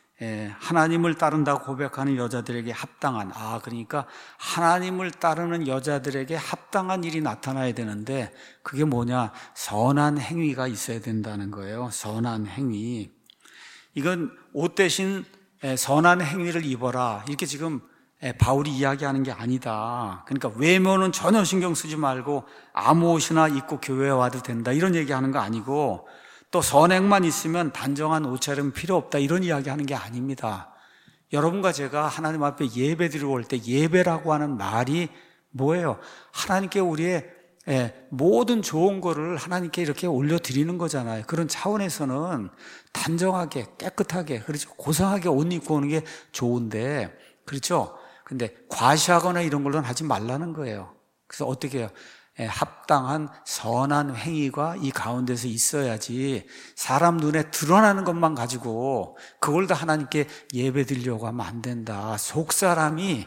하나님을 따른다고 고백하는 여자들에게 합당한, 아 그러니까 하나님을 따르는 여자들에게 합당한 일이 나타나야 되는데 그게 뭐냐? 선한 행위가 있어야 된다는 거예요. 선한 행위. 이건 옷 대신 선한 행위를 입어라, 이렇게 지금 바울이 이야기하는 게 아니다. 그러니까 외모는 전혀 신경 쓰지 말고 아무 옷이나 입고 교회에 와도 된다, 이런 얘기하는 거 아니고, 또 선행만 있으면 단정한 옷차림 필요 없다, 이런 이야기하는 게 아닙니다. 여러분과 제가 하나님 앞에 예배 드리러 올 때 예배라고 하는 말이 뭐예요? 하나님께 우리의 모든 좋은 거를 하나님께 이렇게 올려드리는 거잖아요. 그런 차원에서는 단정하게 깨끗하게, 그렇죠, 고상하게 옷 입고 오는 게 좋은데, 그렇죠? 근데 과시하거나 이런 걸로는 하지 말라는 거예요. 그래서 어떻게 해요? 합당한 선한 행위가 이 가운데서 있어야지 사람 눈에 드러나는 것만 가지고 그걸 다 하나님께 예배 드리려고 하면 안 된다. 속사람이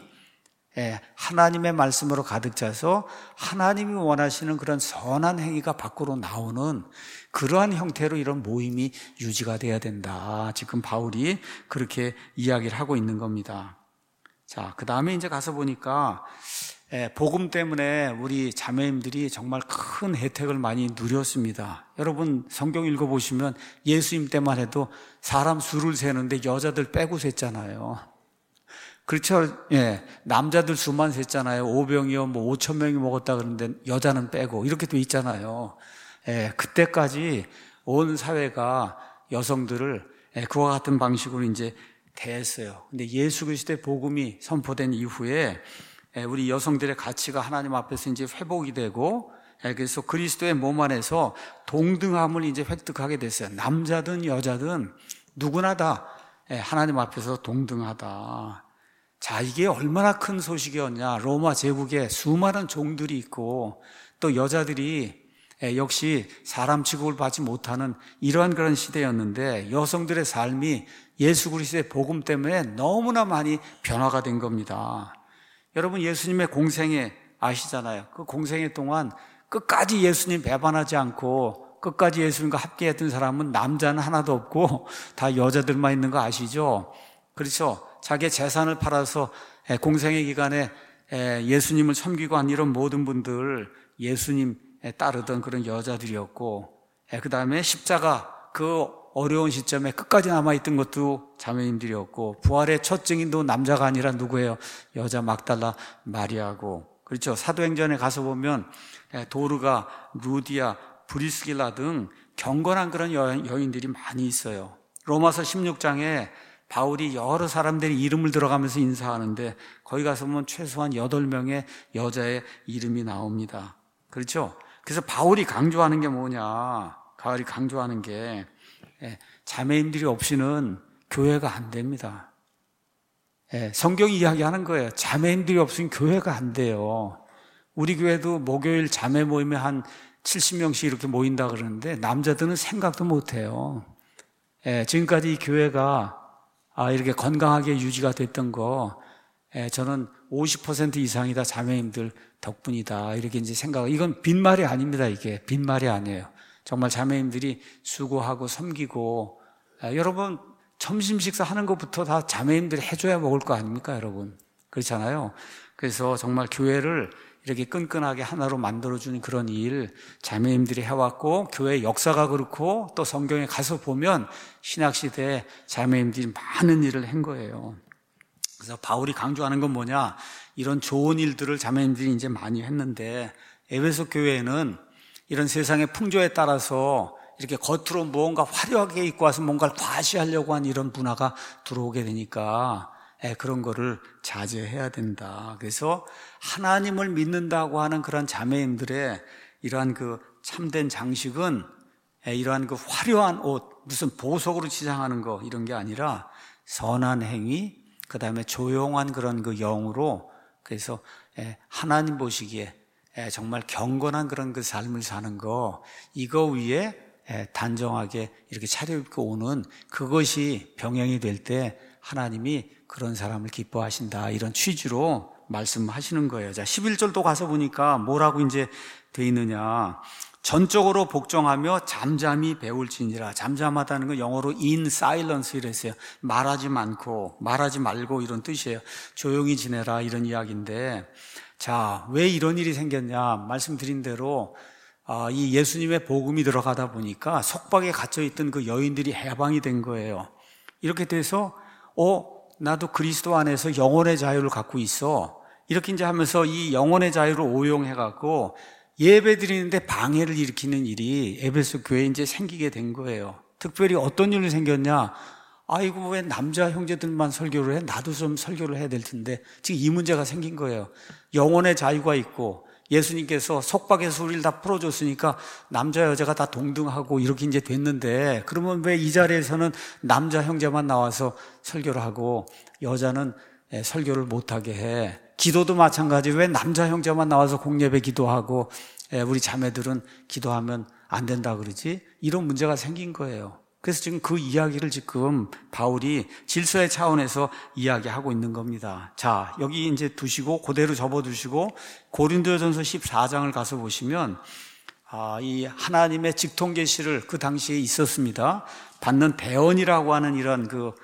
하나님의 말씀으로 가득 차서 하나님이 원하시는 그런 선한 행위가 밖으로 나오는 그러한 형태로 이런 모임이 유지가 돼야 된다. 지금 바울이 그렇게 이야기를 하고 있는 겁니다. 자, 그 다음에 이제 가서 보니까 복음 때문에 우리 자매님들이 정말 큰 혜택을 많이 누렸습니다. 여러분 성경 읽어보시면 예수님 때만 해도 사람 수를 세는데 여자들 빼고 셌잖아요. 그렇죠? 예, 남자들 수만 셌잖아요. 오병이요, 뭐 오천 명이 먹었다 그러는데 여자는 빼고 이렇게 돼 있잖아요. 예, 그때까지 온 사회가 여성들을 예, 그와 같은 방식으로 이제 대했어요. 근데 예수 그리스도의 복음이 선포된 이후에 우리 여성들의 가치가 하나님 앞에서 이제 회복이 되고, 그래서 그리스도의 몸 안에서 동등함을 이제 획득하게 됐어요. 남자든 여자든 누구나 다 하나님 앞에서 동등하다. 자, 이게 얼마나 큰 소식이었냐. 로마 제국에 수많은 종들이 있고 또 여자들이 역시 사람 취급을 받지 못하는 이러한 그런 시대였는데 여성들의 삶이 예수 그리스도의 복음 때문에 너무나 많이 변화가 된 겁니다. 여러분 예수님의 공생애 아시잖아요. 그 공생애 동안 끝까지 예수님 배반하지 않고 끝까지 예수님과 함께했던 사람은 남자는 하나도 없고 다 여자들만 있는 거 아시죠? 그렇죠? 자기의 재산을 팔아서 공생애 기간에 예수님을 섬기고 한 이런 모든 분들 예수님 따르던 그런 여자들이었고, 그 다음에 십자가 그 어려운 시점에 끝까지 남아있던 것도 자매님들이었고, 부활의 첫 증인도 남자가 아니라 누구예요? 여자 막달라 마리아고, 그렇죠? 사도행전에 가서 보면 도르가, 루디아, 브리스길라 등 경건한 그런 여인들이 많이 있어요. 로마서 십육 장에 바울이 여러 사람들의 이름을 들어가면서 인사하는데 거기 가서 보면 최소한 여덟 명의 여자의 이름이 나옵니다. 그렇죠? 그래서 바울이 강조하는 게 뭐냐? 바울이 강조하는 게 자매님들이 없이는 교회가 안 됩니다. 성경이 이야기하는 거예요. 자매님들이 없으면 교회가 안 돼요. 우리 교회도 목요일 자매 모임에 한 칠십 명씩 이렇게 모인다 그러는데 남자들은 생각도 못 해요. 예, 지금까지 이 교회가 아, 이렇게 건강하게 유지가 됐던 거, 예, 저는 오십 퍼센트 이상이 다 자매님들 덕분이다. 이렇게 이제 생각, 이건 빈말이 아닙니다. 이게 빈말이 아니에요. 정말 자매님들이 수고하고 섬기고, 예, 여러분, 점심 식사 하는 것부터 다 자매님들이 해줘야 먹을 거 아닙니까, 여러분? 그렇잖아요. 그래서 정말 교회를 이렇게 끈끈하게 하나로 만들어주는 그런 일 자매님들이 해왔고, 교회 역사가 그렇고 또 성경에 가서 보면 신약시대에 자매님들이 많은 일을 한 거예요. 그래서 바울이 강조하는 건 뭐냐, 이런 좋은 일들을 자매님들이 이제 많이 했는데, 에베소 교회에는 이런 세상의 풍조에 따라서 이렇게 겉으로 무언가 화려하게 입고 와서 뭔가를 과시하려고 한 이런 문화가 들어오게 되니까 그런 거를 자제해야 된다. 그래서 하나님을 믿는다고 하는 그런 자매님들의 이러한 그 참된 장식은 이러한 그 화려한 옷, 무슨 보석으로 치장하는 거 이런 게 아니라 선한 행위, 그 다음에 조용한 그런 그 영으로, 그래서 하나님 보시기에 정말 경건한 그런 그 삶을 사는 거, 이거 위에 단정하게 이렇게 차려입고 오는 그것이 병행이 될 때 하나님이 그런 사람을 기뻐하신다, 이런 취지로 말씀하시는 거예요. 자, 십일 절도 가서 보니까 뭐라고 이제 돼 있느냐, 전적으로 복종하며 잠잠히 배울지니라. 잠잠하다는 건 영어로 in silence 이랬어요. 말하지 않고, 말하지 말고 이런 뜻이에요. 조용히 지내라 이런 이야기인데, 자, 왜 이런 일이 생겼냐, 말씀드린 대로 아, 이 예수님의 복음이 들어가다 보니까 속박에 갇혀있던 그 여인들이 해방이 된 거예요. 이렇게 돼서 어, 나도 그리스도 안에서 영혼의 자유를 갖고 있어, 이렇게 이제 하면서 이 영혼의 자유를 오용해갖고 예배 드리는데 방해를 일으키는 일이 에베소 교회에 이제 생기게 된 거예요. 특별히 어떤 일이 생겼냐, 아이고 왜 남자 형제들만 설교를 해, 나도 좀 설교를 해야 될 텐데, 지금 이 문제가 생긴 거예요. 영혼의 자유가 있고 예수님께서 속박에서 우리를 다 풀어줬으니까 남자 여자가 다 동등하고 이렇게 이제 됐는데, 그러면 왜 이 자리에서는 남자 형제만 나와서 설교를 하고 여자는 설교를 못하게 해? 기도도 마찬가지, 왜 남자 형제만 나와서 공예배 기도하고 우리 자매들은 기도하면 안 된다 그러지? 이런 문제가 생긴 거예요. 그래서 지금 그 이야기를 지금 바울이 질서의 차원에서 이야기하고 있는 겁니다. 자, 여기 이제 두시고 그대로 접어두시고 고린도전서 십사 장을 가서 보시면 아, 이 하나님의 직통 계시를 그 당시에 있었습니다. 받는 대언이라고 하는 이런 그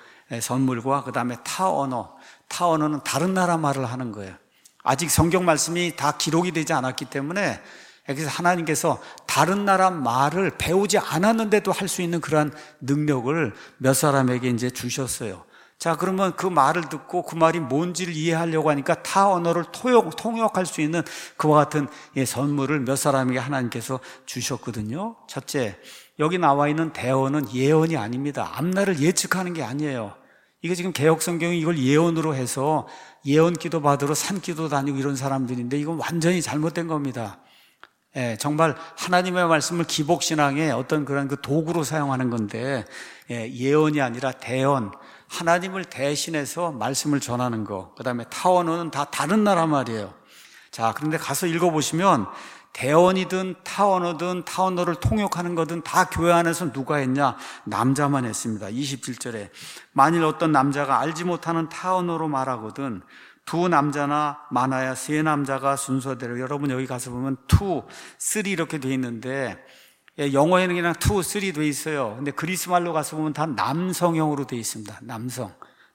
선물과 그 다음에 타 언어, 타 언어는 다른 나라 말을 하는 거예요. 아직 성경 말씀이 다 기록이 되지 않았기 때문에, 그래서 하나님께서 다른 나라 말을 배우지 않았는데도 할 수 있는 그러한 능력을 몇 사람에게 이제 주셨어요. 자, 그러면 그 말을 듣고 그 말이 뭔지를 이해하려고 하니까 타 언어를 통역, 통역할 수 있는 그와 같은 선물을 몇 사람에게 하나님께서 주셨거든요. 첫째, 여기 나와 있는 대언은 예언이 아닙니다. 앞날을 예측하는 게 아니에요. 이거 지금 개혁성경이 이걸 예언으로 해서 예언 기도 받으러 산기도 다니고 이런 사람들인데, 이건 완전히 잘못된 겁니다. 예, 정말 하나님의 말씀을 기복신앙의 어떤 그런 그 도구로 사용하는 건데, 예, 예언이 아니라 대언, 하나님을 대신해서 말씀을 전하는 거. 그 다음에 타언어는 다 다른 나라 말이에요. 자, 그런데 가서 읽어보시면 대언이든 타언어든 타언어를 통역하는 거든 다 교회 안에서 누가 했냐? 남자만 했습니다. 이십칠 절에 만일 어떤 남자가 알지 못하는 타언어로 말하거든 두 남자나 많아야 세 남자가 순서대로, 여러분 여기 가서 보면 투, 쓰리 이렇게 돼 있는데 영어에는 그냥 투, 쓰리 돼 있어요. 근데 그리스 말로 가서 보면 다 남성형으로 돼 있습니다. 남성,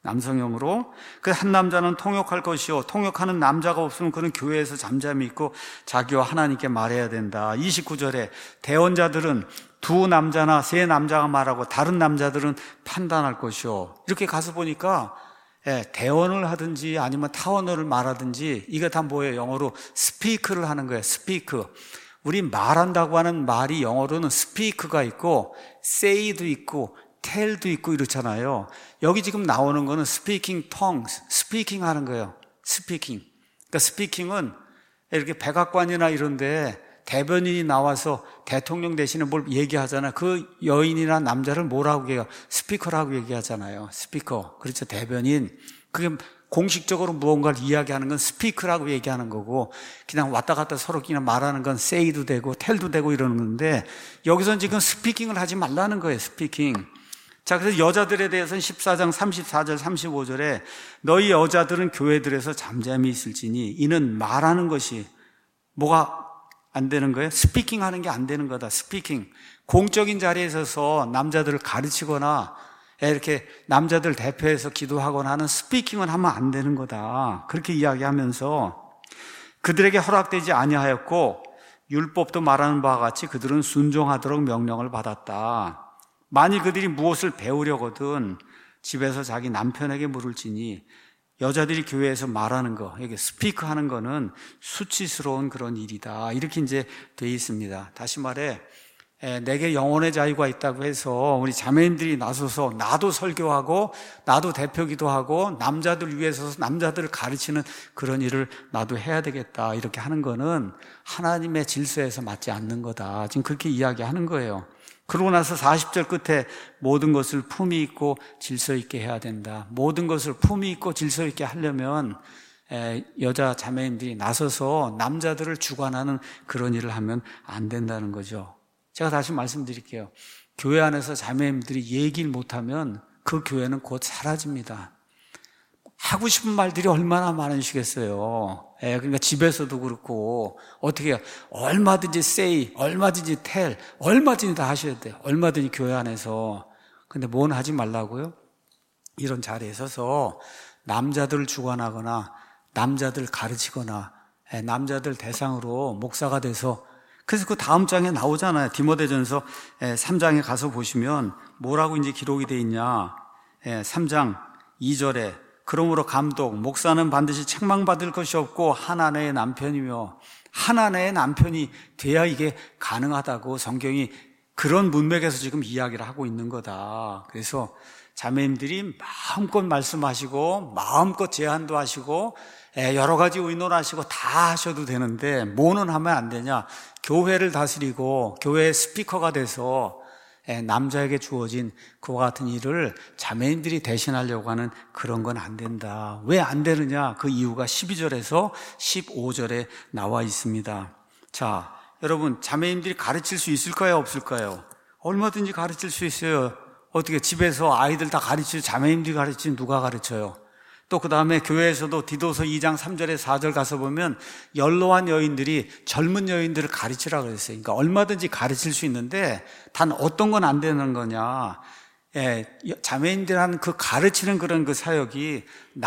남성형으로. 그 한 남자는 통역할 것이요, 통역하는 남자가 없으면 그는 교회에서 잠잠히 있고 자기와 하나님께 말해야 된다. 이십구 절에 대언자들은 두 남자나 세 남자가 말하고 다른 남자들은 판단할 것이요. 이렇게 가서 보니까 예, 대언을 하든지 아니면 타언어를 말하든지 이게 다 뭐예요? 영어로 스피크를 하는 거예요. 스피크. 우리 말한다고 하는 말이 영어로는 스피크가 있고 say도 있고 tell도 있고 이렇잖아요. 여기 지금 나오는 거는 speaking tongues, speaking 하는 거예요. speaking. 그러니까 speaking은 이렇게 백악관이나 이런데 대변인이 나와서 대통령 대신에 뭘 얘기하잖아요. 그 여인이나 남자를 뭐라고 얘기해요? 스피커라고 얘기하잖아요. 스피커. 그렇죠. 대변인. 그게 공식적으로 무언가를 이야기하는 건 스피커라고 얘기하는 거고, 그냥 왔다 갔다 서로 그냥 말하는 건 say도 되고 tell도 되고 이러는 건데, 여기서는 지금 스피킹을 하지 말라는 거예요. 스피킹. 자, 그래서 여자들에 대해서는 십사 장 삼십사 절 삼십오 절에 너희 여자들은 교회들에서 잠잠히 있을지니 이는 말하는 것이 뭐가 안 되는 거예요? 스피킹 하는 게 안 되는 거다. 스피킹. 공적인 자리에 서서 남자들을 가르치거나 이렇게 남자들 대표해서 기도하거나 하는 스피킹은 하면 안 되는 거다. 그렇게 이야기하면서 그들에게 허락되지 아니하였고 율법도 말하는 바와 같이 그들은 순종하도록 명령을 받았다. 만일 그들이 무엇을 배우려거든 집에서 자기 남편에게 물을지니 여자들이 교회에서 말하는 거, 이게 스피크 하는 거는 수치스러운 그런 일이다. 이렇게 이제 돼 있습니다. 다시 말해, 내게 영혼의 자유가 있다고 해서 우리 자매님들이 나서서 나도 설교하고 나도 대표기도 하고 남자들 위에 서서 남자들을 가르치는 그런 일을 나도 해야 되겠다. 이렇게 하는 거는 하나님의 질서에서 맞지 않는 거다. 지금 그렇게 이야기하는 거예요. 그러고 나서 사십 절 끝에 모든 것을 품위 있고 질서 있게 해야 된다. 모든 것을 품위 있고 질서 있게 하려면 여자 자매님들이 나서서 남자들을 주관하는 그런 일을 하면 안 된다는 거죠. 제가 다시 말씀드릴게요. 교회 안에서 자매님들이 얘기를 못하면 그 교회는 곧 사라집니다. 하고 싶은 말들이 얼마나 많으시겠어요. 예, 그러니까 집에서도 그렇고 어떻게 해요? 얼마든지 say, 얼마든지 tell, 얼마든지 다 하셔야 돼요. 얼마든지 교회 안에서. 근데 뭔 하지 말라고요? 이런 자리에 서서 남자들을 주관하거나 남자들 가르치거나 예, 남자들 대상으로 목사가 돼서 그래서 그 다음 장에 나오잖아요. 디모데전서 삼 장에 가서 보시면 뭐라고 이제 기록이 되어 있냐. 삼 장 이 절에 그러므로 감독, 목사는 반드시 책망받을 것이 없고 한 아내의 남편이며 한 아내의 남편이 돼야 이게 가능하다고 성경이 그런 문맥에서 지금 이야기를 하고 있는 거다. 그래서 자매님들이 마음껏 말씀하시고 마음껏 제안도 하시고 여러 가지 의논하시고 다 하셔도 되는데 뭐는 하면 안 되냐? 교회를 다스리고 교회의 스피커가 돼서 남자에게 주어진 그와 같은 일을 자매인들이 대신하려고 하는 그런 건 안 된다. 왜 안 되느냐? 그 이유가 십이 절에서 십오 절에 나와 있습니다. 자, 여러분 자매인들이 가르칠 수 있을까요? 없을까요? 얼마든지 가르칠 수 있어요. 어떻게 집에서 아이들 다 가르치고 자매님들이 가르치면 누가 가르쳐요? 또 그 다음에 교회에서도 디도서 이 장 삼 절에 사 절 가서 보면 연로한 여인들이 젊은 여인들을 가르치라고 그랬어요. 그러니까 얼마든지 가르칠 수 있는데 단 어떤 건 안 되는 거냐. 예, 자매인들 하는 그 가르치는 그런 그 사역이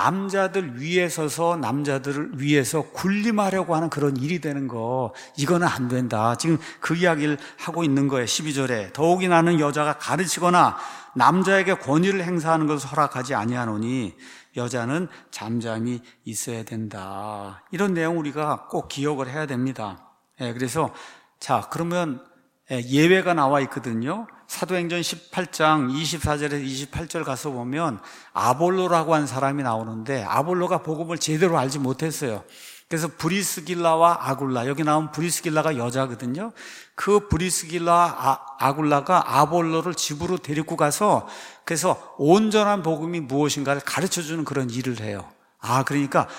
남자들 위에 서서 남자들을 위해서 군림하려고 하는 그런 일이 되는 거, 이거는 안 된다. 지금 그 이야기를 하고 있는 거예요. 십이 절에 더욱이 나는 여자가 가르치거나 남자에게 권위를 행사하는 것을 허락하지 아니하노니 여자는 잠잠히 있어야 된다. 이런 내용 우리가 꼭 기억을 해야 됩니다. 예, 그래서 자 그러면 예외가 나와 있거든요. 사도행전 십팔 장 이십사 절에서 이십팔 절 가서 보면 아볼로라고 한 사람이 나오는데 아볼로가 복음을 제대로 알지 못했어요. 그래서 브리스길라와 아굴라, 여기 나온 브리스길라가 여자거든요. 그 브리스길라와 아, 아굴라가 아볼로를 집으로 데리고 가서 그래서 온전한 복음이 무엇인가를 가르쳐주는 그런 일을 해요. 아, 그러니까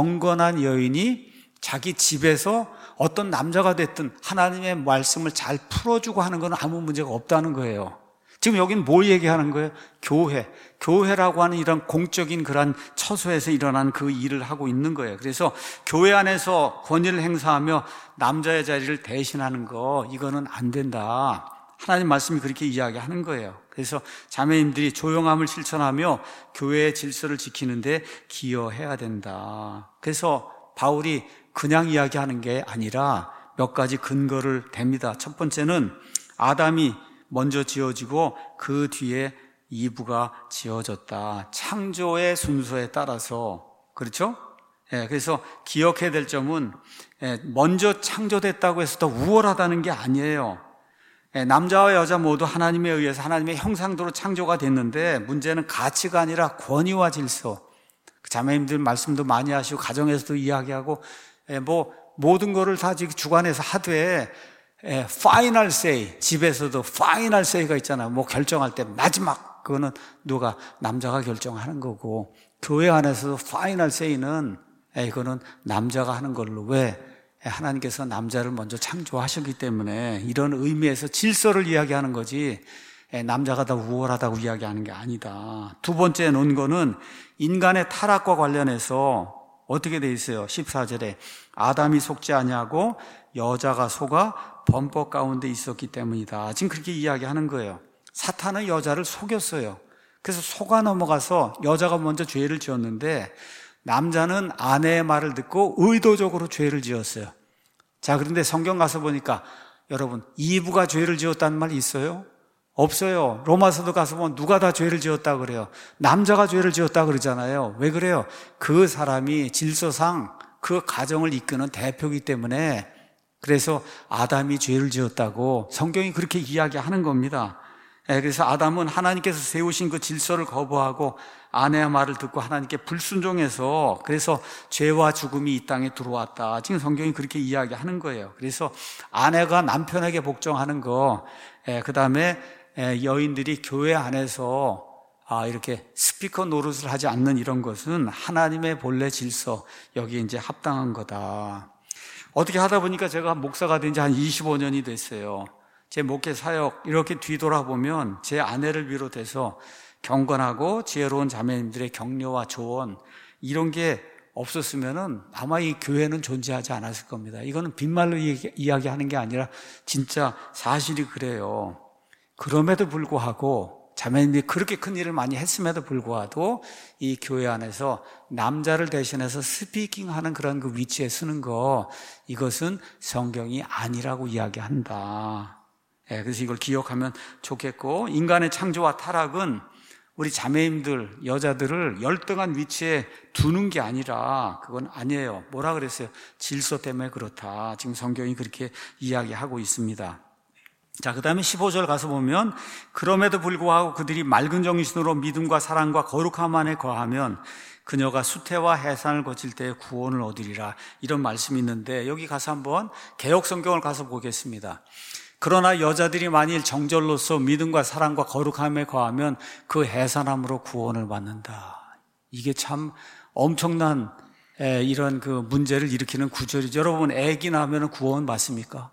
경건한 여인이 자기 집에서 어떤 남자가 됐든 하나님의 말씀을 잘 풀어주고 하는 건 아무 문제가 없다는 거예요. 지금 여기는 뭘 얘기하는 거예요? 교회. 교회라고 하는 이런 공적인 그런 처소에서 일어난 그 일을 하고 있는 거예요. 그래서 교회 안에서 권위를 행사하며 남자의 자리를 대신하는 거, 이거는 안 된다. 하나님 말씀이 그렇게 이야기하는 거예요. 그래서 자매님들이 조용함을 실천하며 교회의 질서를 지키는데 기여해야 된다. 그래서 바울이 그냥 이야기하는 게 아니라 몇 가지 근거를 댑니다. 첫 번째는 아담이 먼저 지어지고 그 뒤에 이브가 지어졌다. 창조의 순서에 따라서. 그렇죠? 예, 그래서 기억해야 될 점은 예, 먼저 창조됐다고 해서 더 우월하다는 게 아니에요. 예, 남자와 여자 모두 하나님에 의해서 하나님의 형상대로 창조가 됐는데 문제는 가치가 아니라 권위와 질서. 자매님들 말씀도 많이 하시고 가정에서도 이야기하고 예, 뭐 모든 거를 다 지금 주관해서 하되 예, 파이널 세이, 집에서도 파이널 세이가 있잖아요. 뭐 결정할 때 마지막 그거는 누가 남자가 결정하는 거고 교회 안에서도 파이널 세이는 예, 이거는 남자가 하는 걸로. 왜? 예, 하나님께서 남자를 먼저 창조하셨기 때문에 이런 의미에서 질서를 이야기하는 거지 남자가 다 우월하다고 이야기하는 게 아니다. 두 번째 놓은 거는 인간의 타락과 관련해서 어떻게 돼 있어요? 십사 절에 아담이 속지 아니하고 여자가 속아 범법 가운데 있었기 때문이다. 지금 그렇게 이야기하는 거예요. 사탄은 여자를 속였어요. 그래서 속아 넘어가서 여자가 먼저 죄를 지었는데 남자는 아내의 말을 듣고 의도적으로 죄를 지었어요. 자, 그런데 성경 가서 보니까 여러분, 이브가 죄를 지었다는 말이 있어요? 없어요. 로마서도 가서 보면 누가 다 죄를 지었다 그래요? 남자가 죄를 지었다 그러잖아요. 왜 그래요? 그 사람이 질서상 그 가정을 이끄는 대표이기 때문에, 그래서 아담이 죄를 지었다고 성경이 그렇게 이야기하는 겁니다. 그래서 아담은 하나님께서 세우신 그 질서를 거부하고 아내의 말을 듣고 하나님께 불순종해서 그래서 죄와 죽음이 이 땅에 들어왔다. 지금 성경이 그렇게 이야기하는 거예요. 그래서 아내가 남편에게 복종하는 거, 그 다음에 여인들이 교회 안에서 이렇게 스피커 노릇을 하지 않는 이런 것은 하나님의 본래 질서, 여기에 이제 합당한 거다. 어떻게 하다 보니까 제가 목사가 된 지 한 이십오 년이 됐어요. 제 목회 사역 이렇게 뒤돌아보면 제 아내를 비롯해서 경건하고 지혜로운 자매님들의 격려와 조언, 이런 게 없었으면은 아마 이 교회는 존재하지 않았을 겁니다. 이거는 빈말로 이야기하는 게 아니라 진짜 사실이 그래요. 그럼에도 불구하고 자매님들이 그렇게 큰 일을 많이 했음에도 불구하고 이 교회 안에서 남자를 대신해서 스피킹하는 그런 그 위치에 서는 거, 이것은 성경이 아니라고 이야기한다. 예, 그래서 이걸 기억하면 좋겠고, 인간의 창조와 타락은 우리 자매님들, 여자들을 열등한 위치에 두는 게 아니라 그건 아니에요. 뭐라 그랬어요? 질서 때문에 그렇다. 지금 성경이 그렇게 이야기하고 있습니다. 자, 그 다음에 십오 절 가서 보면 그럼에도 불구하고 그들이 맑은 정신으로 믿음과 사랑과 거룩함 안에 거하면 그녀가 수태와 해산을 거칠 때에 구원을 얻으리라. 이런 말씀이 있는데 여기 가서 한번 개역 성경을 가서 보겠습니다. 그러나 여자들이 만일 정절로서 믿음과 사랑과 거룩함에 거하면 그 해산함으로 구원을 받는다. 이게 참 엄청난 이런 그 문제를 일으키는 구절이죠. 여러분, 애기 낳으면 구원 받습니까?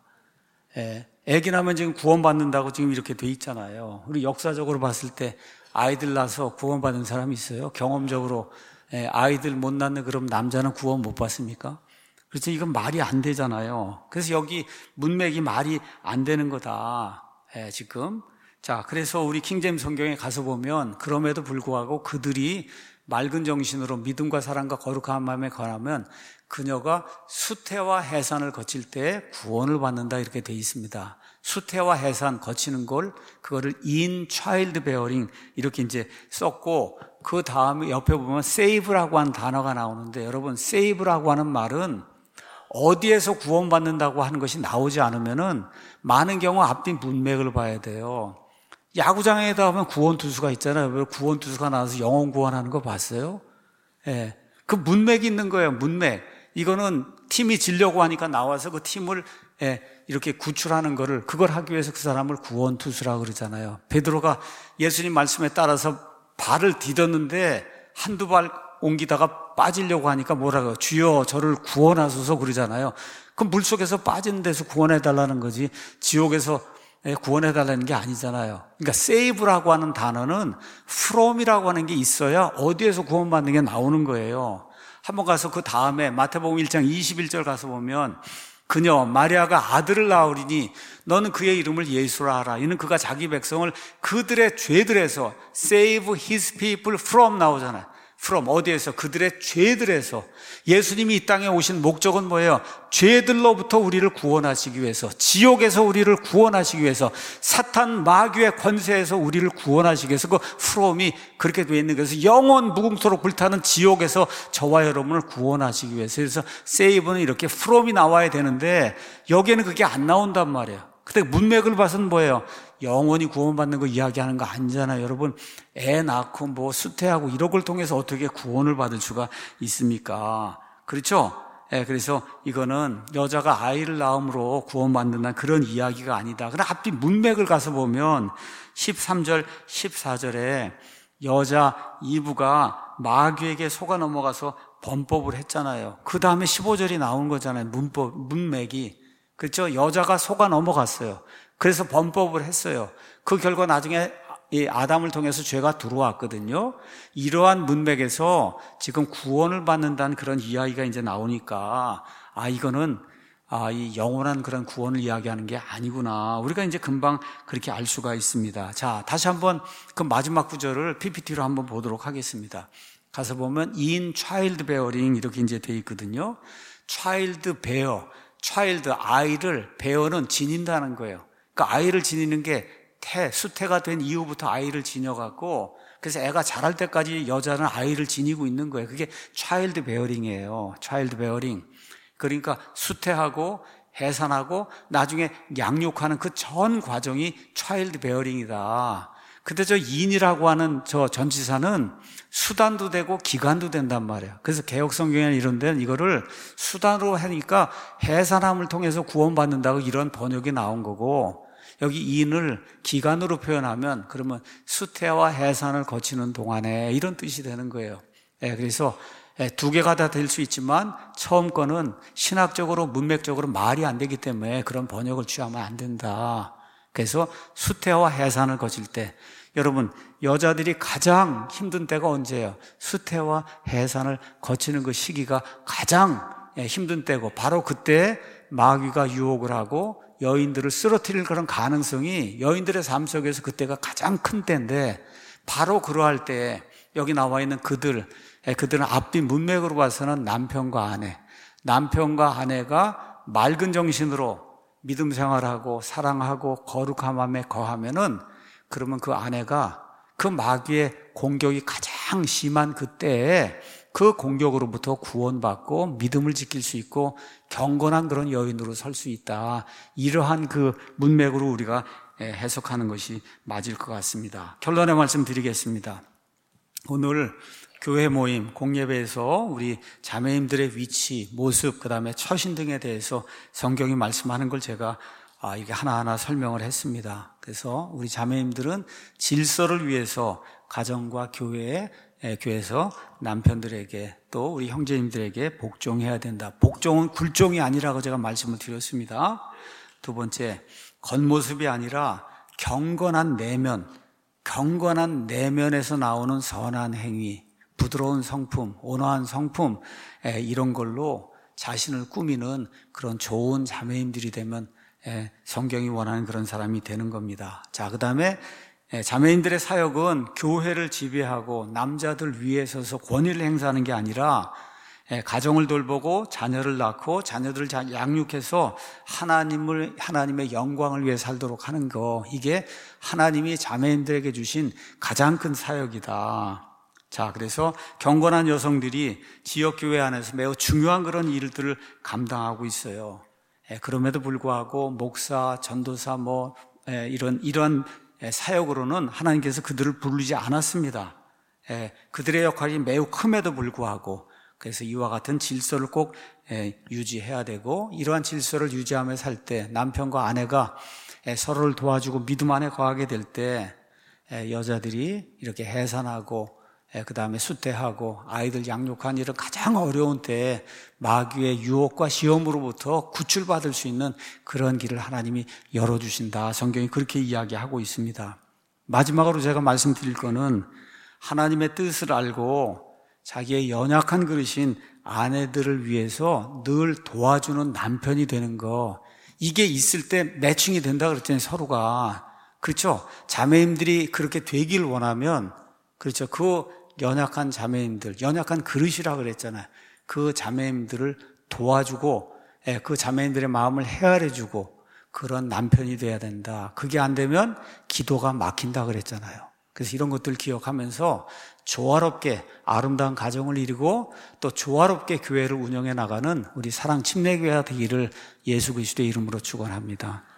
애기 낳으면 지금 구원 받는다고 지금 이렇게 돼 있잖아요. 우리 역사적으로 봤을 때 아이들 낳아서 구원 받는 사람이 있어요? 경험적으로 아이들 못 낳는 그럼 남자는 구원 못 받습니까? 그렇죠. 이건 말이 안 되잖아요. 그래서 여기 문맥이 말이 안 되는 거다. 예, 지금. 자, 그래서 우리 킹제임스 성경에 가서 보면 그럼에도 불구하고 그들이 맑은 정신으로 믿음과 사랑과 거룩한 마음에 거하면 그녀가 수태와 해산을 거칠 때 구원을 받는다, 이렇게 되어 있습니다. 수태와 해산 거치는 걸, 그거를 in child bearing 이렇게 이제 썼고, 그 다음에 옆에 보면 save라고 하는 단어가 나오는데, 여러분, save라고 하는 말은 어디에서 구원받는다고 하는 것이 나오지 않으면은 많은 경우 앞뒤 문맥을 봐야 돼요. 야구장에다 하면 구원투수가 있잖아요. 왜 구원투수가 나와서 영혼 구원하는 거 봤어요? 예. 그 문맥이 있는 거예요, 문맥. 이거는 팀이 지려고 하니까 나와서 그 팀을 예, 이렇게 구출하는 거를, 그걸 하기 위해서 그 사람을 구원투수라고 그러잖아요. 베드로가 예수님 말씀에 따라서 발을 디뎠는데 한두 발 옮기다가 빠지려고 하니까 뭐라고, 주여 저를 구원하소서 그러잖아요. 그 물속에서 빠진 데서 구원해달라는 거지 지옥에서 구원해달라는 게 아니잖아요. 그러니까 save라고 하는 단어는 from이라고 하는 게 있어야 어디에서 구원받는 게 나오는 거예요. 한번 가서 그 다음에 마태복음 일 장 이십일 절 가서 보면 그녀 마리아가 아들을 낳으리니 너는 그의 이름을 예수라 하라. 이는 그가 자기 백성을 그들의 죄들에서 save his people from 나오잖아요. from 어디에서? 그들의 죄들에서. 예수님이 이 땅에 오신 목적은 뭐예요? 죄들로부터 우리를 구원하시기 위해서, 지옥에서 우리를 구원하시기 위해서, 사탄 마귀의 권세에서 우리를 구원하시기 위해서 그 from이 그렇게 되어 있는 거예요. 그래서 영원 무궁토록 불타는 지옥에서 저와 여러분을 구원하시기 위해서. 그래서 save는 이렇게 from이 나와야 되는데 여기에는 그게 안 나온단 말이에요. 근데 문맥을 봐서는 뭐예요? 영원히 구원받는 거 이야기하는 거 아니잖아요. 여러분, 애 낳고 뭐 수태하고 이런 걸 통해서 어떻게 구원을 받을 수가 있습니까? 그렇죠? 예, 그래서 이거는 여자가 아이를 낳음으로 구원받는다는 그런 이야기가 아니다. 그러나 앞뒤 문맥을 가서 보면 십삼 절, 십사 절에 여자 이브가 마귀에게 속아 넘어가서 범법을 했잖아요. 그 다음에 십오 절이 나온 거잖아요. 문법, 문맥이. 그렇죠? 여자가 속아 넘어갔어요. 그래서 범법을 했어요. 그 결과 나중에 이 아담을 통해서 죄가 들어왔거든요. 이러한 문맥에서 지금 구원을 받는다는 그런 이야기가 이제 나오니까 아 이거는 아, 이 영원한 그런 구원을 이야기하는 게 아니구나. 우리가 이제 금방 그렇게 알 수가 있습니다. 자, 다시 한번 그 마지막 구절을 피피티로 한번 보도록 하겠습니다. 가서 보면 in child bearing 이렇게 이제 돼 있거든요. child bear, child 아이를 bear는 지닌다는 거예요. 그러니까 아이를 지니는 게 태, 수태가 된 이후부터 아이를 지녀갖고 그래서 애가 자랄 때까지 여자는 아이를 지니고 있는 거예요. 그게 child bearing이에요. child bearing. 그러니까 수태하고 해산하고 나중에 양육하는 그 전 과정이 child bearing이다. 근데 저 in이라고 하는 저 전치사는 수단도 되고 기간도 된단 말이에요. 그래서 개혁성경에는 이런 데는 이거를 수단으로 하니까 해산함을 통해서 구원받는다고 이런 번역이 나온 거고 여기 in을 기간으로 표현하면 그러면 수태와 해산을 거치는 동안에 이런 뜻이 되는 거예요. 예, 그래서 두 개가 다 될 수 있지만 처음 거는 신학적으로 문맥적으로 말이 안 되기 때문에 그런 번역을 취하면 안 된다. 그래서 수태와 해산을 거칠 때 여러분 여자들이 가장 힘든 때가 언제예요? 수태와 해산을 거치는 그 시기가 가장 힘든 때고 바로 그때 마귀가 유혹을 하고 여인들을 쓰러뜨릴 그런 가능성이 여인들의 삶 속에서 그때가 가장 큰 때인데 바로 그러할 때 여기 나와 있는 그들 그들은 앞뒤 문맥으로 봐서는 남편과 아내 남편과 아내가 맑은 정신으로 믿음 생활하고 사랑하고 거룩함에 거하면은 그러면 그 아내가 그 마귀의 공격이 가장 심한 그때에 그 공격으로부터 구원받고 믿음을 지킬 수 있고 경건한 그런 여인으로 설 수 있다. 이러한 그 문맥으로 우리가 해석하는 것이 맞을 것 같습니다. 결론의 말씀 드리겠습니다. 오늘 교회 모임, 공예배에서 우리 자매님들의 위치, 모습, 그 다음에 처신 등에 대해서 성경이 말씀하는 걸 제가 아, 이게 하나하나 설명을 했습니다. 그래서 우리 자매님들은 질서를 위해서 가정과 교회에, 교회에서 남편들에게 또 우리 형제님들에게 복종해야 된다. 복종은 굴종이 아니라고 제가 말씀을 드렸습니다. 두 번째, 겉모습이 아니라 경건한 내면, 경건한 내면에서 나오는 선한 행위, 부드러운 성품, 온화한 성품 이런 걸로 자신을 꾸미는 그런 좋은 자매님들이 되면 성경이 원하는 그런 사람이 되는 겁니다. 자, 그 다음에 자매님들의 사역은 교회를 지배하고 남자들 위에 서서 권위를 행사하는 게 아니라 가정을 돌보고 자녀를 낳고 자녀들을 양육해서 하나님을, 하나님의 영광을 위해 살도록 하는 거, 이게 하나님이 자매님들에게 주신 가장 큰 사역이다. 자, 그래서 경건한 여성들이 지역교회 안에서 매우 중요한 그런 일들을 감당하고 있어요. 예, 그럼에도 불구하고 목사, 전도사 뭐 예, 이런 이런 사역으로는 하나님께서 그들을 부르지 않았습니다. 예, 그들의 역할이 매우 큼에도 불구하고 그래서 이와 같은 질서를 꼭 예, 유지해야 되고 이러한 질서를 유지하며 살 때 남편과 아내가 예, 서로를 도와주고 믿음 안에 거하게 될 때 예, 여자들이 이렇게 해산하고 그 다음에 수태하고 아이들 양육한 이런 가장 어려운 때에 마귀의 유혹과 시험으로부터 구출받을 수 있는 그런 길을 하나님이 열어주신다. 성경이 그렇게 이야기하고 있습니다. 마지막으로 제가 말씀드릴 거는 하나님의 뜻을 알고 자기의 연약한 그릇인 아내들을 위해서 늘 도와주는 남편이 되는 거, 이게 있을 때 매칭이 된다 그랬잖아요. 서로가. 그렇죠? 자매님들이 그렇게 되길 원하면 그렇죠. 그 연약한 자매님들, 연약한 그릇이라 그랬잖아요. 그 자매님들을 도와주고, 예, 그 자매님들의 마음을 헤아려주고 그런 남편이 돼야 된다. 그게 안 되면 기도가 막힌다 그랬잖아요. 그래서 이런 것들 기억하면서 조화롭게 아름다운 가정을 이루고 또 조화롭게 교회를 운영해 나가는 우리 사랑 침례교회가 되기를 예수 그리스도의 이름으로 축원합니다.